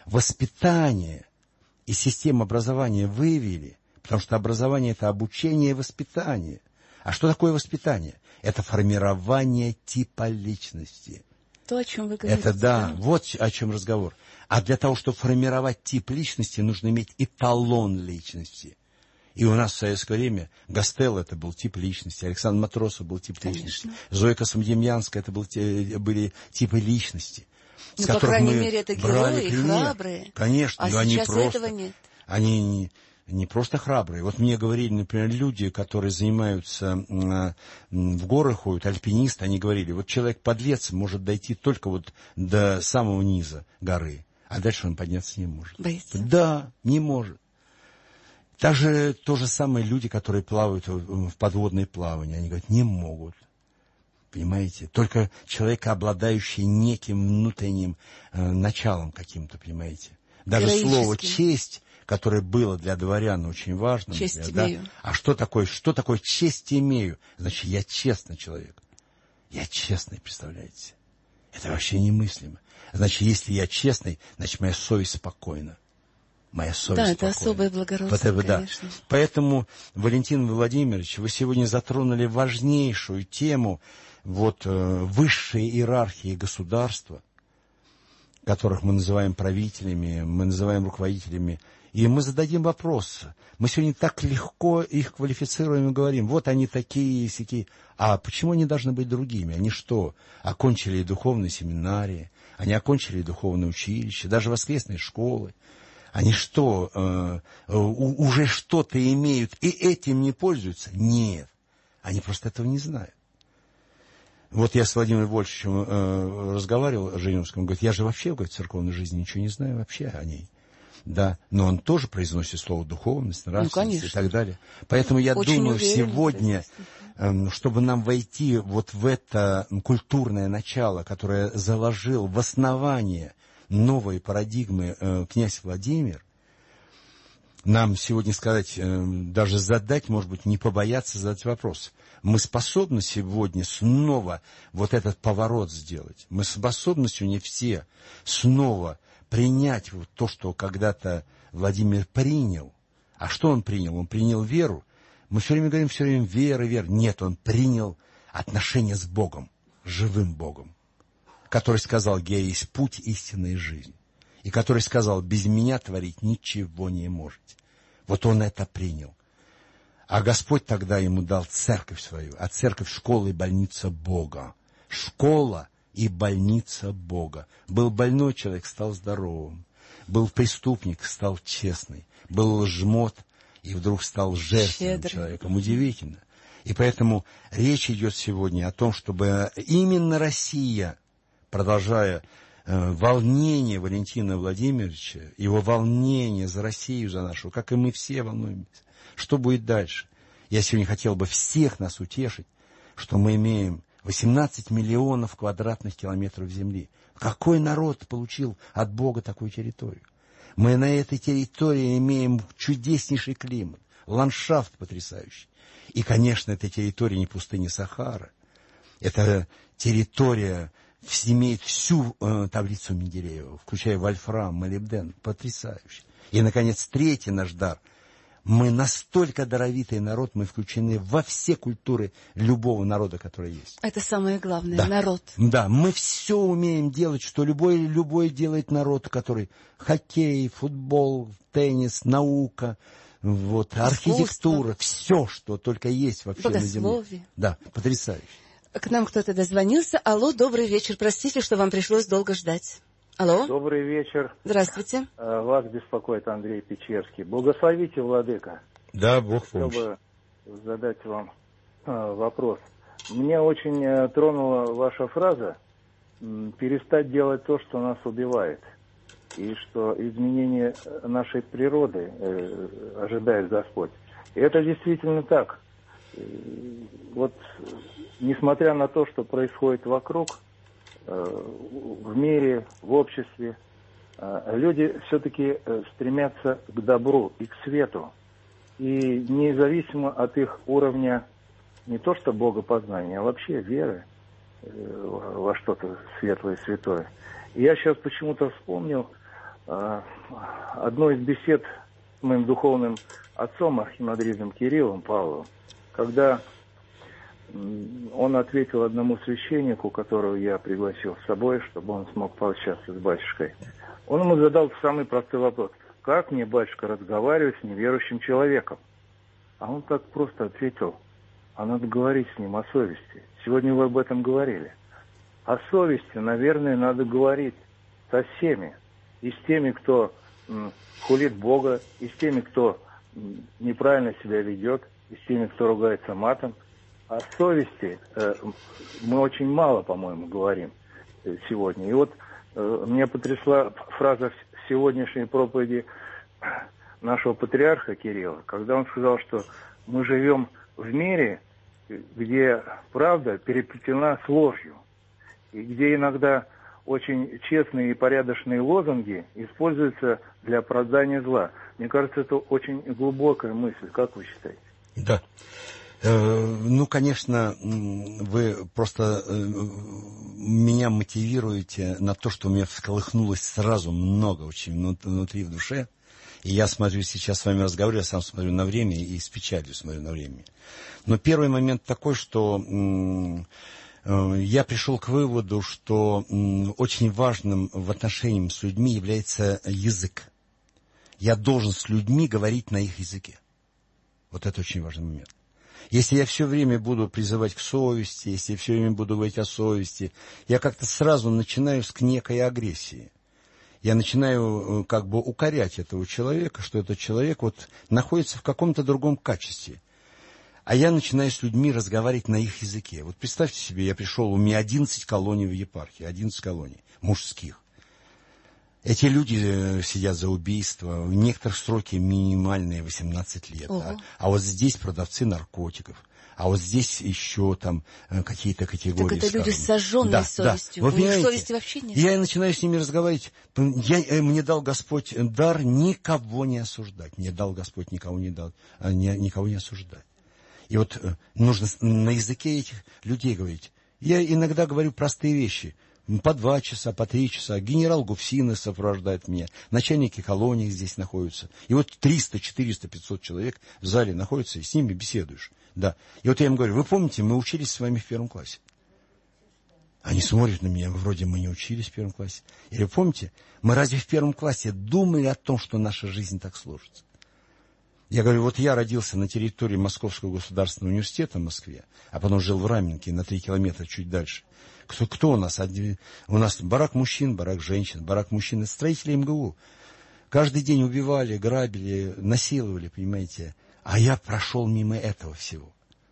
воспитание и систему образования вывели, потому что образование – это обучение и воспитание. А что такое воспитание? Это формирование типа личности. То, о чем вы говорите. Это да, да, вот о чем разговор. А для того, чтобы формировать тип личности, нужно иметь эталон личности. И у нас в советское время Гастелло — это был тип личности, Александр Матросов был тип Конечно. личности, Зоя Космодемьянская — это был, были типы личности. Ну, по крайней мере, это герои, храбрые. Конечно, а но сейчас они просто, этого нет. Они не, не просто храбрые. Вот мне говорили, например, люди, которые занимаются, э, в горы ходят, альпинисты, они говорили, вот человек-подлец может дойти только вот до самого низа горы, а дальше он подняться не может. Боится? Да, не может. Также то же самое люди, которые плавают в подводное плавание. Они говорят, не могут. Понимаете? Только человек, обладающий неким внутренним э, началом каким-то, понимаете? Даже слово «честь», которое было для дворян очень важно. Честь например, имею. Да? А что такое, что такое честь имею? Значит, я честный человек. Я честный, представляете? Это вообще немыслимо. Значит, если я честный, значит, моя совесть спокойна. Моя совесть Да, спокойна. это особое благородство, вот это, конечно. Да. Поэтому, Валентин Владимирович, вы сегодня затронули важнейшую тему вот, высшей иерархии государства, которых мы называем правителями, мы называем руководителями. И мы зададим вопрос. Мы сегодня так легко их квалифицируем и говорим, вот они такие, сякие. А почему они должны быть другими? Они что, окончили духовные семинарии, они окончили духовное училище, даже воскресные школы. Они что, э, уже что-то имеют и этим не пользуются? Нет. Они просто этого не знают. Вот я с Владимиром Вольфовичем э, разговаривал, Женевским, он говорит, я же вообще, говорит, в церковной жизни ничего не знаю вообще о ней. Да, но он тоже произносит слово духовность, нравственность ну, и так далее. Поэтому я Очень думаю, уверен, сегодня, э, чтобы нам войти вот в это культурное начало, которое заложил в основание новой парадигмы э, князь Владимир, нам сегодня сказать, э, даже задать, может быть, не побояться задать вопрос. Мы способны сегодня снова вот этот поворот сделать. Мы способны сегодня все снова принять вот то, что когда-то Владимир принял. А что он принял? Он принял веру. Мы все время говорим, все время вера, вера. Нет, он принял отношения с Богом, живым Богом, который сказал, я есть путь, истина и жизнь. И который сказал, без меня творить ничего не можете. Вот он это принял. А Господь тогда ему дал церковь свою. А церковь — школа и больница Бога. Школа и больница Бога. Был больной человек, стал здоровым. Был преступник, стал честный. Был жмот и вдруг стал жертвенным Щедрый. человеком. Удивительно. И поэтому речь идет сегодня о том, чтобы именно Россия, продолжая э, волнение Валентина Владимировича, его волнение за Россию, за нашу, как и мы все волнуемся, что будет дальше? Я сегодня хотел бы всех нас утешить, что мы имеем восемнадцать миллионов квадратных километров земли. Какой народ получил от Бога такую территорию? Мы на этой территории имеем чудеснейший климат, ландшафт потрясающий. И, конечно, эта территория не пустыня Сахара. Это территория имеет всю э, таблицу Менделеева, включая вольфрам, молибден. Потрясающе. И, наконец, третий наш дар. Мы настолько даровитый народ, мы включены во все культуры любого народа, который есть. Это самое главное, да. народ. Да, мы все умеем делать, что любой, любой делает народ, который хоккей, футбол, теннис, наука, вот, архитектура, все, что только есть вообще на земле. Да, потрясающе. К нам кто-то дозвонился. Алло, добрый вечер. Простите, что вам пришлось долго ждать. Алло. Добрый вечер. Здравствуйте. Вас беспокоит Андрей Печерский. Благословите, владыка. Да, Бог помощь. Чтобы задать вам вопрос. Меня очень тронула ваша фраза «перестать делать то, что нас убивает». И что изменение нашей природы ожидает Господь. И это действительно так. Вот, несмотря на то, что происходит вокруг, в мире, в обществе, люди все-таки стремятся к добру и к свету. И независимо от их уровня не то что богопознания, а вообще веры во что-то светлое и святое. И я сейчас почему-то вспомнил одной из бесед с моим духовным отцом, архимандритом Кириллом Павловым, когда он ответил одному священнику, которого я пригласил с собой, чтобы он смог пообщаться с батюшкой. Он ему задал самый простой вопрос. Как мне, батюшка, разговаривать с неверующим человеком? А он так просто ответил. А надо говорить с ним о совести. Сегодня вы об этом говорили. О совести, наверное, надо говорить со всеми. И с теми, кто м, хулит Бога, и с теми, кто м, неправильно себя ведет, и с теми, кто ругается матом. О совести э, мы очень мало, по-моему, говорим э, сегодня. И вот э, меня потрясла фраза в сегодняшней проповеди нашего патриарха Кирилла, когда он сказал, что мы живем в мире, где правда переплетена с ложью, и где иногда очень честные и порядочные лозунги используются для оправдания зла. Мне кажется, это очень глубокая мысль. Как вы считаете? Да. Ну, конечно, вы просто меня мотивируете на то, что у меня всколыхнулось сразу много очень внутри, в душе. И я смотрю сейчас с вами разговариваю, я сам смотрю на время и с печалью смотрю на время. Но первый момент такой, что я пришел к выводу, что очень важным в отношении с людьми является язык. Я должен с людьми говорить на их языке. Вот это очень важный момент. Если я все время буду призывать к совести, если я все время буду говорить о совести, я как-то сразу начинаю с некой агрессии. Я начинаю как бы укорять этого человека, что этот человек вот находится в каком-то другом качестве. А я начинаю с людьми разговаривать на их языке. Вот представьте себе, я пришел, у меня одиннадцать колоний в епархии, одиннадцать колоний мужских. Эти люди сидят за убийство, в некоторых сроки минимальные восемнадцать лет. А, а вот здесь продавцы наркотиков. А вот здесь еще там какие-то категории. Так это люди с сожженной да, совестью. Да. Вот, у них совести вообще нет. Я начинаю с ними разговаривать. Я, мне дал Господь дар никого не осуждать. Мне дал Господь никого не дал, никого не осуждать. И вот нужно на языке этих людей говорить. Я иногда говорю простые вещи. По два часа, по три часа. Генерал Гуфсины сопровождает меня. Начальники колоний здесь находятся. И вот триста, четыреста, пятьсот человек в зале находятся, и с ними беседуешь. Да. И вот я им говорю, вы помните, мы учились с вами в первом классе. Они смотрят на меня, вроде мы не учились в первом классе. Или помните, мы разве в первом классе думали о том, что наша жизнь так сложится? Я говорю, вот я родился на территории Московского государственного университета в Москве, а потом жил в Раменке на три километра чуть дальше. Кто, кто у нас? У нас барак мужчин, барак женщин, барак мужчин. Это строители эм гэ у. Каждый день убивали, грабили, насиловали, понимаете. А я прошел мимо этого всего.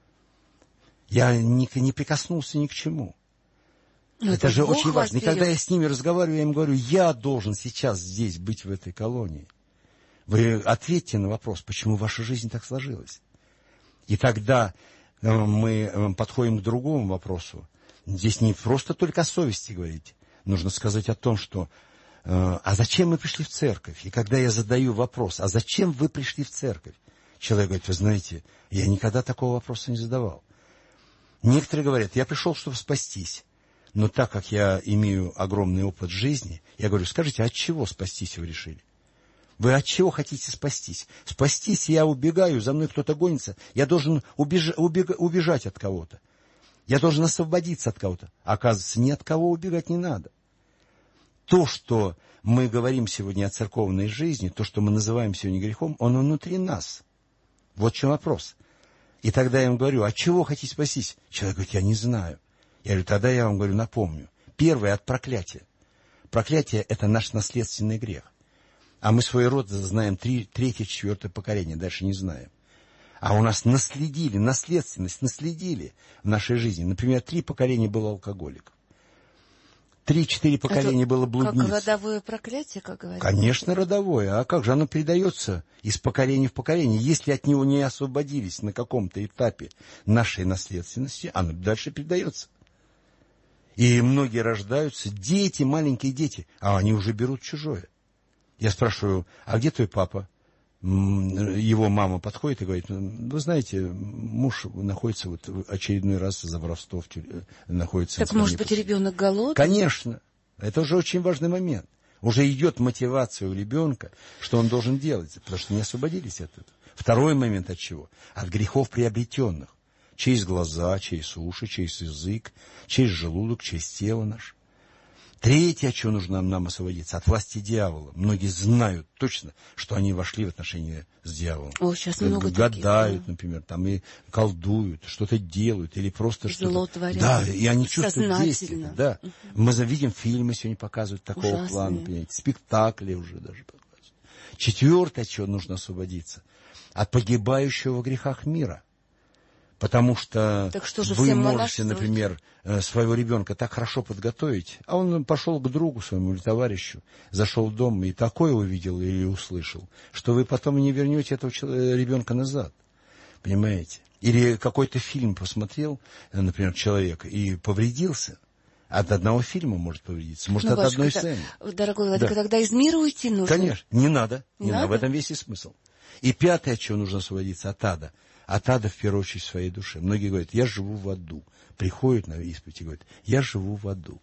Я не, не прикоснулся ни к чему. Но это, это же очень важно. И когда я с ними разговариваю, я им говорю, я должен сейчас здесь быть, в этой колонии. Вы ответьте на вопрос, почему ваша жизнь так сложилась. И тогда мы подходим к другому вопросу. Здесь не просто только о совести говорить. Нужно сказать о том, что э, а зачем мы пришли в церковь? И когда я задаю вопрос, а зачем вы пришли в церковь? Человек говорит, вы знаете, я никогда такого вопроса не задавал. Некоторые говорят, я пришел, чтобы спастись. Но так как я имею огромный опыт жизни, я говорю, скажите, от чего спастись вы решили? Вы от чего хотите спастись? Спастись я убегаю, за мной кто-то гонится. Я должен убеж... убег... убежать от кого-то. Я должен освободиться от кого-то. А оказывается, ни от кого убегать не надо. То, что мы говорим сегодня о церковной жизни, то, что мы называем сегодня грехом, оно внутри нас. Вот в чем вопрос. И тогда я им говорю, от чего хотите спастись? Человек говорит, я не знаю. Я говорю, тогда я вам говорю, напомню. Первое, от проклятия. Проклятие – это наш наследственный грех. А мы свой род знаем три, третье, четвертое поколение, дальше не знаем. А у нас наследили, наследственность наследили в нашей жизни. Например, три поколения было алкоголиков. Три-четыре поколения это было блудниц. Как родовое проклятие, как говорят? Конечно, родовое. А как же оно передается из поколения в поколение? Если от него не освободились на каком-то этапе нашей наследственности, оно дальше передается. И многие рождаются, дети, маленькие дети, а они уже берут чужое. Я спрашиваю, а где твой папа? Его мама подходит и говорит, вы знаете, муж находится вот очередной раз за воровство, находится... Так может быть ребенок голодный? Конечно, это уже очень важный момент. Уже идет мотивация у ребенка, что он должен делать, потому что не освободились от этого. Второй момент от чего? От грехов приобретенных. Через глаза, через уши, через язык, через желудок, через тело наше. Третье, от чего нужно нам освободиться, от власти дьявола. Многие знают точно, что они вошли в отношения с дьяволом. О, сейчас много гадают, таких, да. например, там и колдуют, что-то делают, или просто зло что-то... творят. Да, и они чувствуют действие. Да. Угу. Мы видим фильмы сегодня показывают такого Ужасные. плана, понимаете, спектакли уже даже показывают. Четвертое, от чего нужно освободиться, от погибающего в грехах мира. Потому что, что же, вы можете, например, своего ребенка так хорошо подготовить, а он пошел к другу своему или товарищу, зашел в дом и такое увидел или услышал, что вы потом не вернете этого ребенка назад. Понимаете? Или какой-то фильм посмотрел, например, человек, и повредился. От одного фильма может повредиться, может, ну, от одной сцены. Дорогой Владыка, да. Тогда из мира уйти нужно. Конечно, не надо. Не не надо. надо. В этом весь и смысл. И пятое, от чего нужно освободиться, от ада. От ада, в первую очередь, в своей душе. Многие говорят, я живу в аду. Приходят на исповедь и говорят, я живу в аду.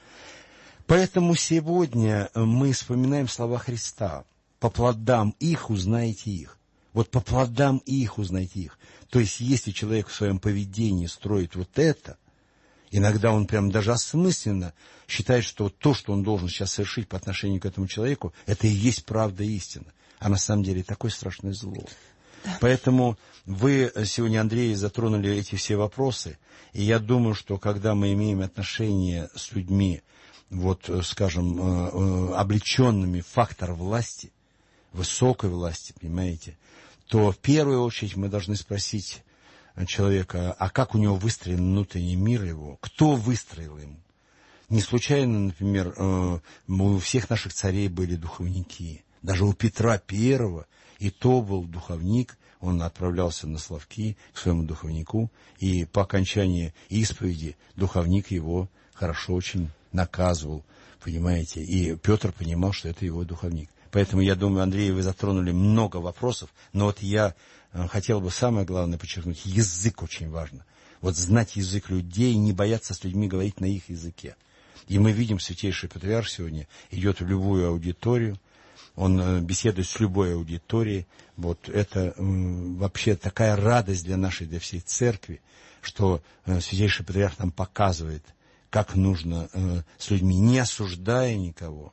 Поэтому сегодня мы вспоминаем слова Христа. По плодам их узнаете их. Вот по плодам их узнаете их. То есть, если человек в своем поведении строит вот это, иногда он прям даже осмысленно считает, что то, что он должен сейчас совершить по отношению к этому человеку, это и есть правда и истина. А на самом деле такое страшное зло. Да. Поэтому вы сегодня, Андрей, затронули эти все вопросы. И я думаю, что когда мы имеем отношение с людьми, вот, скажем, облеченными в фактор власти, высокой власти, понимаете, то в первую очередь мы должны спросить человека, а как у него выстроен внутренний мир его, кто выстроил ему. Не случайно, например, у всех наших царей были духовники. Даже у Петра Первого и то был духовник, он отправлялся на Славки к своему духовнику, и по окончании исповеди духовник его хорошо очень наказывал, понимаете, и Петр понимал, что это его духовник. Поэтому, я думаю, Андрей, вы затронули много вопросов, но вот я хотел бы самое главное подчеркнуть, язык очень важно. Вот знать язык людей, не бояться с людьми говорить на их языке. И мы видим, Святейший Патриарх сегодня идет в любую аудиторию, он беседует с любой аудиторией. Вот это м, вообще такая радость для нашей, для всей церкви, что э, Святейший Патриарх нам показывает, как нужно э, с людьми, не осуждая никого,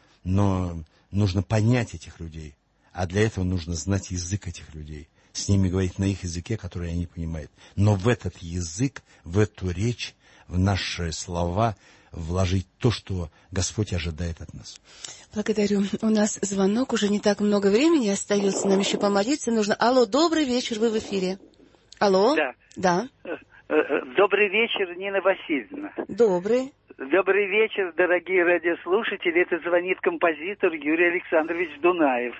но нужно понять этих людей. А для этого нужно знать язык этих людей, с ними говорить на их языке, который они понимают. Но в этот язык, в эту речь, в наши слова вложить то, что Господь ожидает от нас. Благодарю. У нас звонок, уже не так много времени остается, нам еще помолиться нужно. Алло, добрый вечер, вы в эфире. Алло? Да. Да. Добрый вечер, Нина Васильевна. Добрый. Добрый вечер, дорогие радиослушатели. Это звонит композитор Юрий Александрович Дунаев.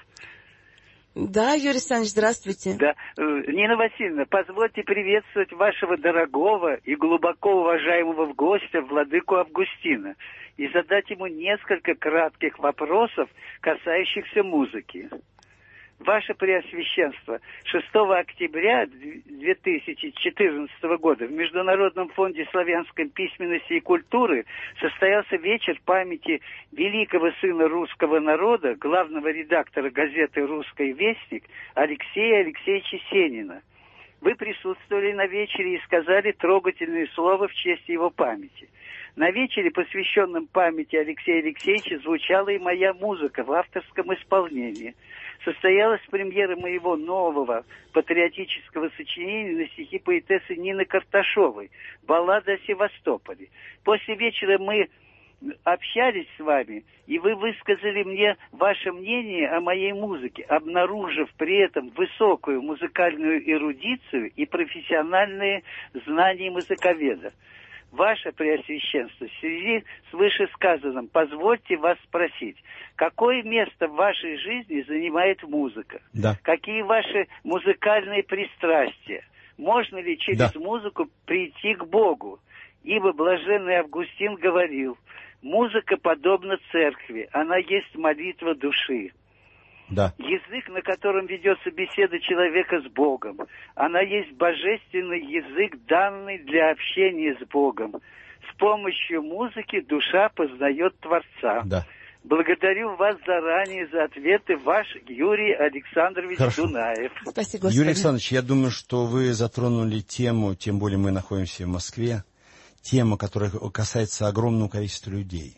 Да, Юрий Александрович, здравствуйте. Да. Нина Васильевна, позвольте приветствовать вашего дорогого и глубоко уважаемого гостя, владыку Августина, и задать ему несколько кратких вопросов, касающихся музыки. Ваше Преосвященство, шестого октября две тысячи четырнадцатого года в Международном фонде славянской письменности и культуры состоялся вечер памяти великого сына русского народа, главного редактора газеты «Русский вестник» Алексея Алексеевича Сенина. Вы присутствовали на вечере и сказали трогательные слова в честь его памяти. На вечере, посвященном памяти Алексея Алексеевича, звучала и моя музыка в авторском исполнении. Состоялась премьера моего нового патриотического сочинения на стихи поэтессы Нины Карташовой «Баллада о Севастополе». После вечера мы общались с вами, и вы высказали мне ваше мнение о моей музыке, обнаружив при этом высокую музыкальную эрудицию и профессиональные знания музыковеда. Ваше Преосвященство, в связи с вышесказанным, позвольте вас спросить, какое место в вашей жизни занимает музыка? Да. Какие ваши музыкальные пристрастия? Можно ли через да. музыку прийти к Богу? Ибо блаженный Августин говорил, музыка подобна церкви, она есть молитва души. Да. Язык, на котором ведется беседа человека с Богом. Она есть божественный язык, данный для общения с Богом. С помощью музыки душа познает Творца. Да. Благодарю вас заранее за ответы. Ваш Юрий Александрович Хорошо. Дунаев. Спасибо, Господи. Юрий Александрович, я думаю, что вы затронули тему, тем более мы находимся в Москве, тема, которая касается огромного количества людей.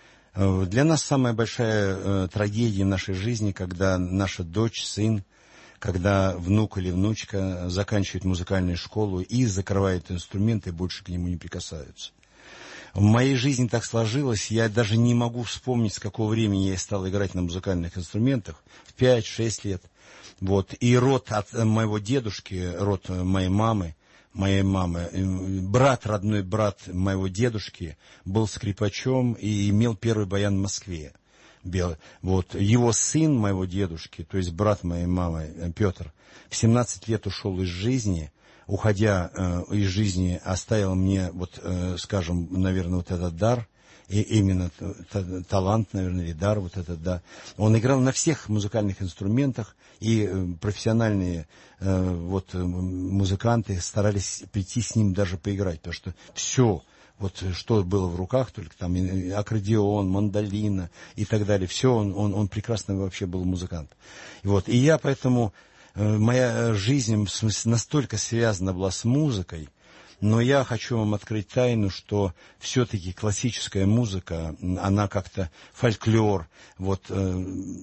Для нас самая большая э, трагедия в нашей жизни, когда наша дочь, сын, когда внук или внучка заканчивает музыкальную школу и закрывает инструменты, и больше к нему не прикасаются. В моей жизни так сложилось, я даже не могу вспомнить, с какого времени я стал играть на музыкальных инструментах, в пять-шесть лет. Вот. И род от моего дедушки, род моей мамы, моей мамы, брат, родной брат моего дедушки был скрипачом и имел первый баян в Москве. Вот. Его сын моего дедушки, то есть брат моей мамы, Петр, в семнадцать лет ушел из жизни. Уходя э, из жизни, оставил мне, вот, э, скажем, наверное, вот этот дар, и именно т- талант, наверное, или дар, вот этот, да. Он играл на всех музыкальных инструментах, и э, профессиональные э, вот, э, музыканты старались прийти с ним даже поиграть, потому что все, вот, что было в руках, только там аккордеон, мандолина и так далее, все, он, он, он прекрасно вообще был музыкант. И, вот, и я поэтому... Моя жизнь, в смысле, настолько связана была с музыкой, но я хочу вам открыть тайну, что все-таки классическая музыка, она как-то фольклор. Вот, э,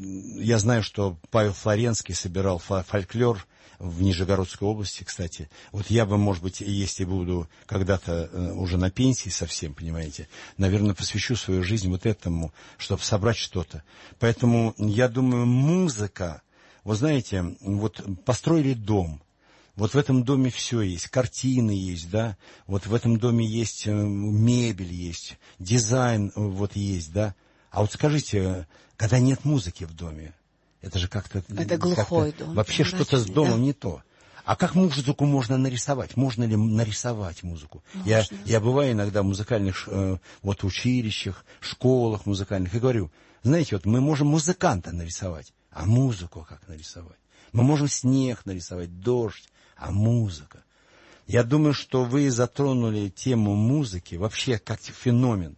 я знаю, что Павел Флоренский собирал фольклор в Нижегородской области, кстати. Вот я бы, может быть, если буду когда-то э, уже на пенсии совсем, понимаете, наверное, посвящу свою жизнь вот этому, чтобы собрать что-то. Поэтому, я думаю, музыка, вы знаете, вот построили дом, вот в этом доме все есть, картины есть, да, вот в этом доме есть мебель, есть, дизайн вот есть, да. А вот скажите, когда нет музыки в доме, это же как-то... Это глухой как-то, дом. вообще что-то с домом да? не то. А как музыку можно нарисовать? Можно ли нарисовать музыку? Я, я бываю иногда в музыкальных э, вот, училищах, школах музыкальных и говорю, знаете, вот мы можем музыканта нарисовать, а музыку как нарисовать? Мы можем снег нарисовать, дождь, а музыка. Я думаю, что вы затронули тему музыки, вообще как феномен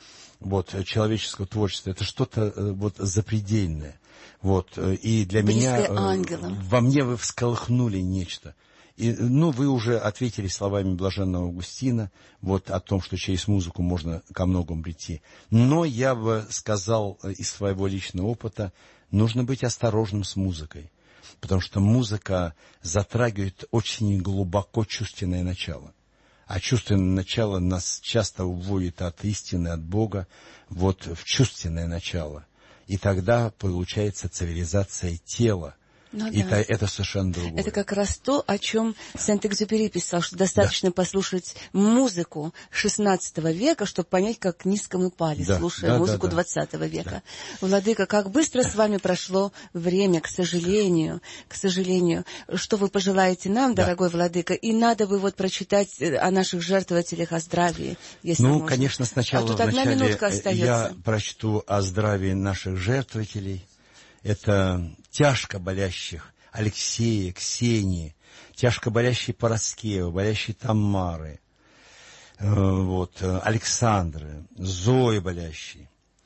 вот, человеческого творчества. Это что-то вот, запредельное. Вот, и для Близкое меня, ангелам. Во мне вы всколыхнули нечто. И, ну, вы уже ответили словами блаженного Августина, вот, о том, что через музыку можно ко многому прийти. Но я бы сказал из своего личного опыта, нужно быть осторожным с музыкой, потому что музыка затрагивает очень глубоко чувственное начало. А чувственное начало нас часто уводит от истины, от Бога, вот в чувственное начало. И тогда получается цивилизация тела. Ну, и да. это совершенно другое. Это как раз то, о чем Сент-Экзюпери писал, что достаточно да. послушать музыку шестнадцатого века, чтобы понять, как низко мы пали, да. слушая да, музыку да, да. двадцатого века. Да. Владыка, как быстро с вами прошло время, к сожалению, к сожалению. Что вы пожелаете нам, да. дорогой Владыка? И надо бы вот прочитать о наших жертвователях, о здравии, если Ну, можно. конечно, сначала а тут одна минутка остается. Я прочту о здравии наших жертвователей. Это тяжко болящих Алексея, Ксении, тяжко болящей Пороскевы, болящей Тамары, вот, Александры, Зои болящей,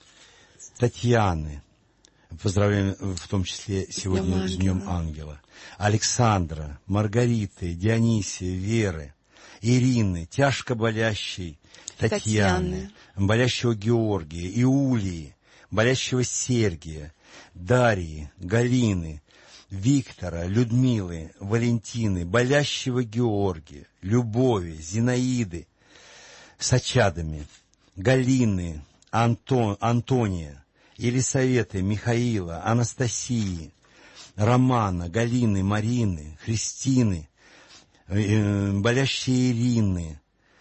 Татьяны, поздравляем в том числе сегодня с Днем Ангела, Александра, Маргариты, Дионисия, Веры, Ирины, тяжко болящей Татьяны, Татьяны. Болящего Георгия, Иулии, болящего Сергия, Дарьи, Галины, Виктора, Людмилы, Валентины, болящего Георгия, Любови, Зинаиды с очадами, Галины, Антон, Антония, Елисаветы, Михаила, Анастасии, Романа, Галины, Марины, Христины, э, болящей Ирины,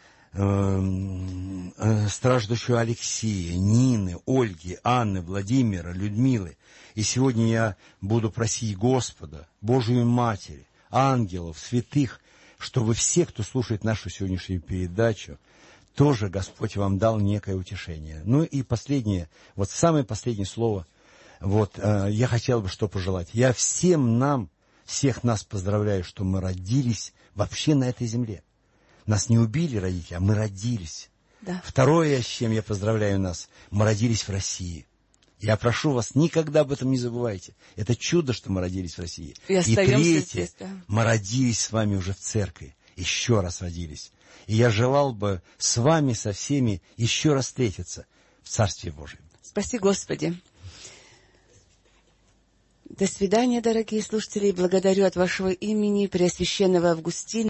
страждущего Алексея, Нины, Ольги, Анны, Владимира, Людмилы. И сегодня я буду просить Господа, Божию Матерь, ангелов, святых, чтобы все, кто слушает нашу сегодняшнюю передачу, тоже Господь вам дал некое утешение. Ну и последнее, вот самое последнее слово, вот э, я хотел бы что пожелать. Я всем нам, всех нас поздравляю, что мы родились вообще на этой земле. Нас не убили родители, а мы родились. Да. Второе, с чем я поздравляю нас, мы родились в России. Я прошу вас, никогда об этом не забывайте. Это чудо, что мы родились в России. И, и третье, здесь, да. мы родились с вами уже в церкви. Еще раз родились. И я желал бы с вами, со всеми, еще раз встретиться в Царстве Божьем. Спаси Господи. До свидания, дорогие слушатели. Благодарю от вашего имени Преосвященного Августина.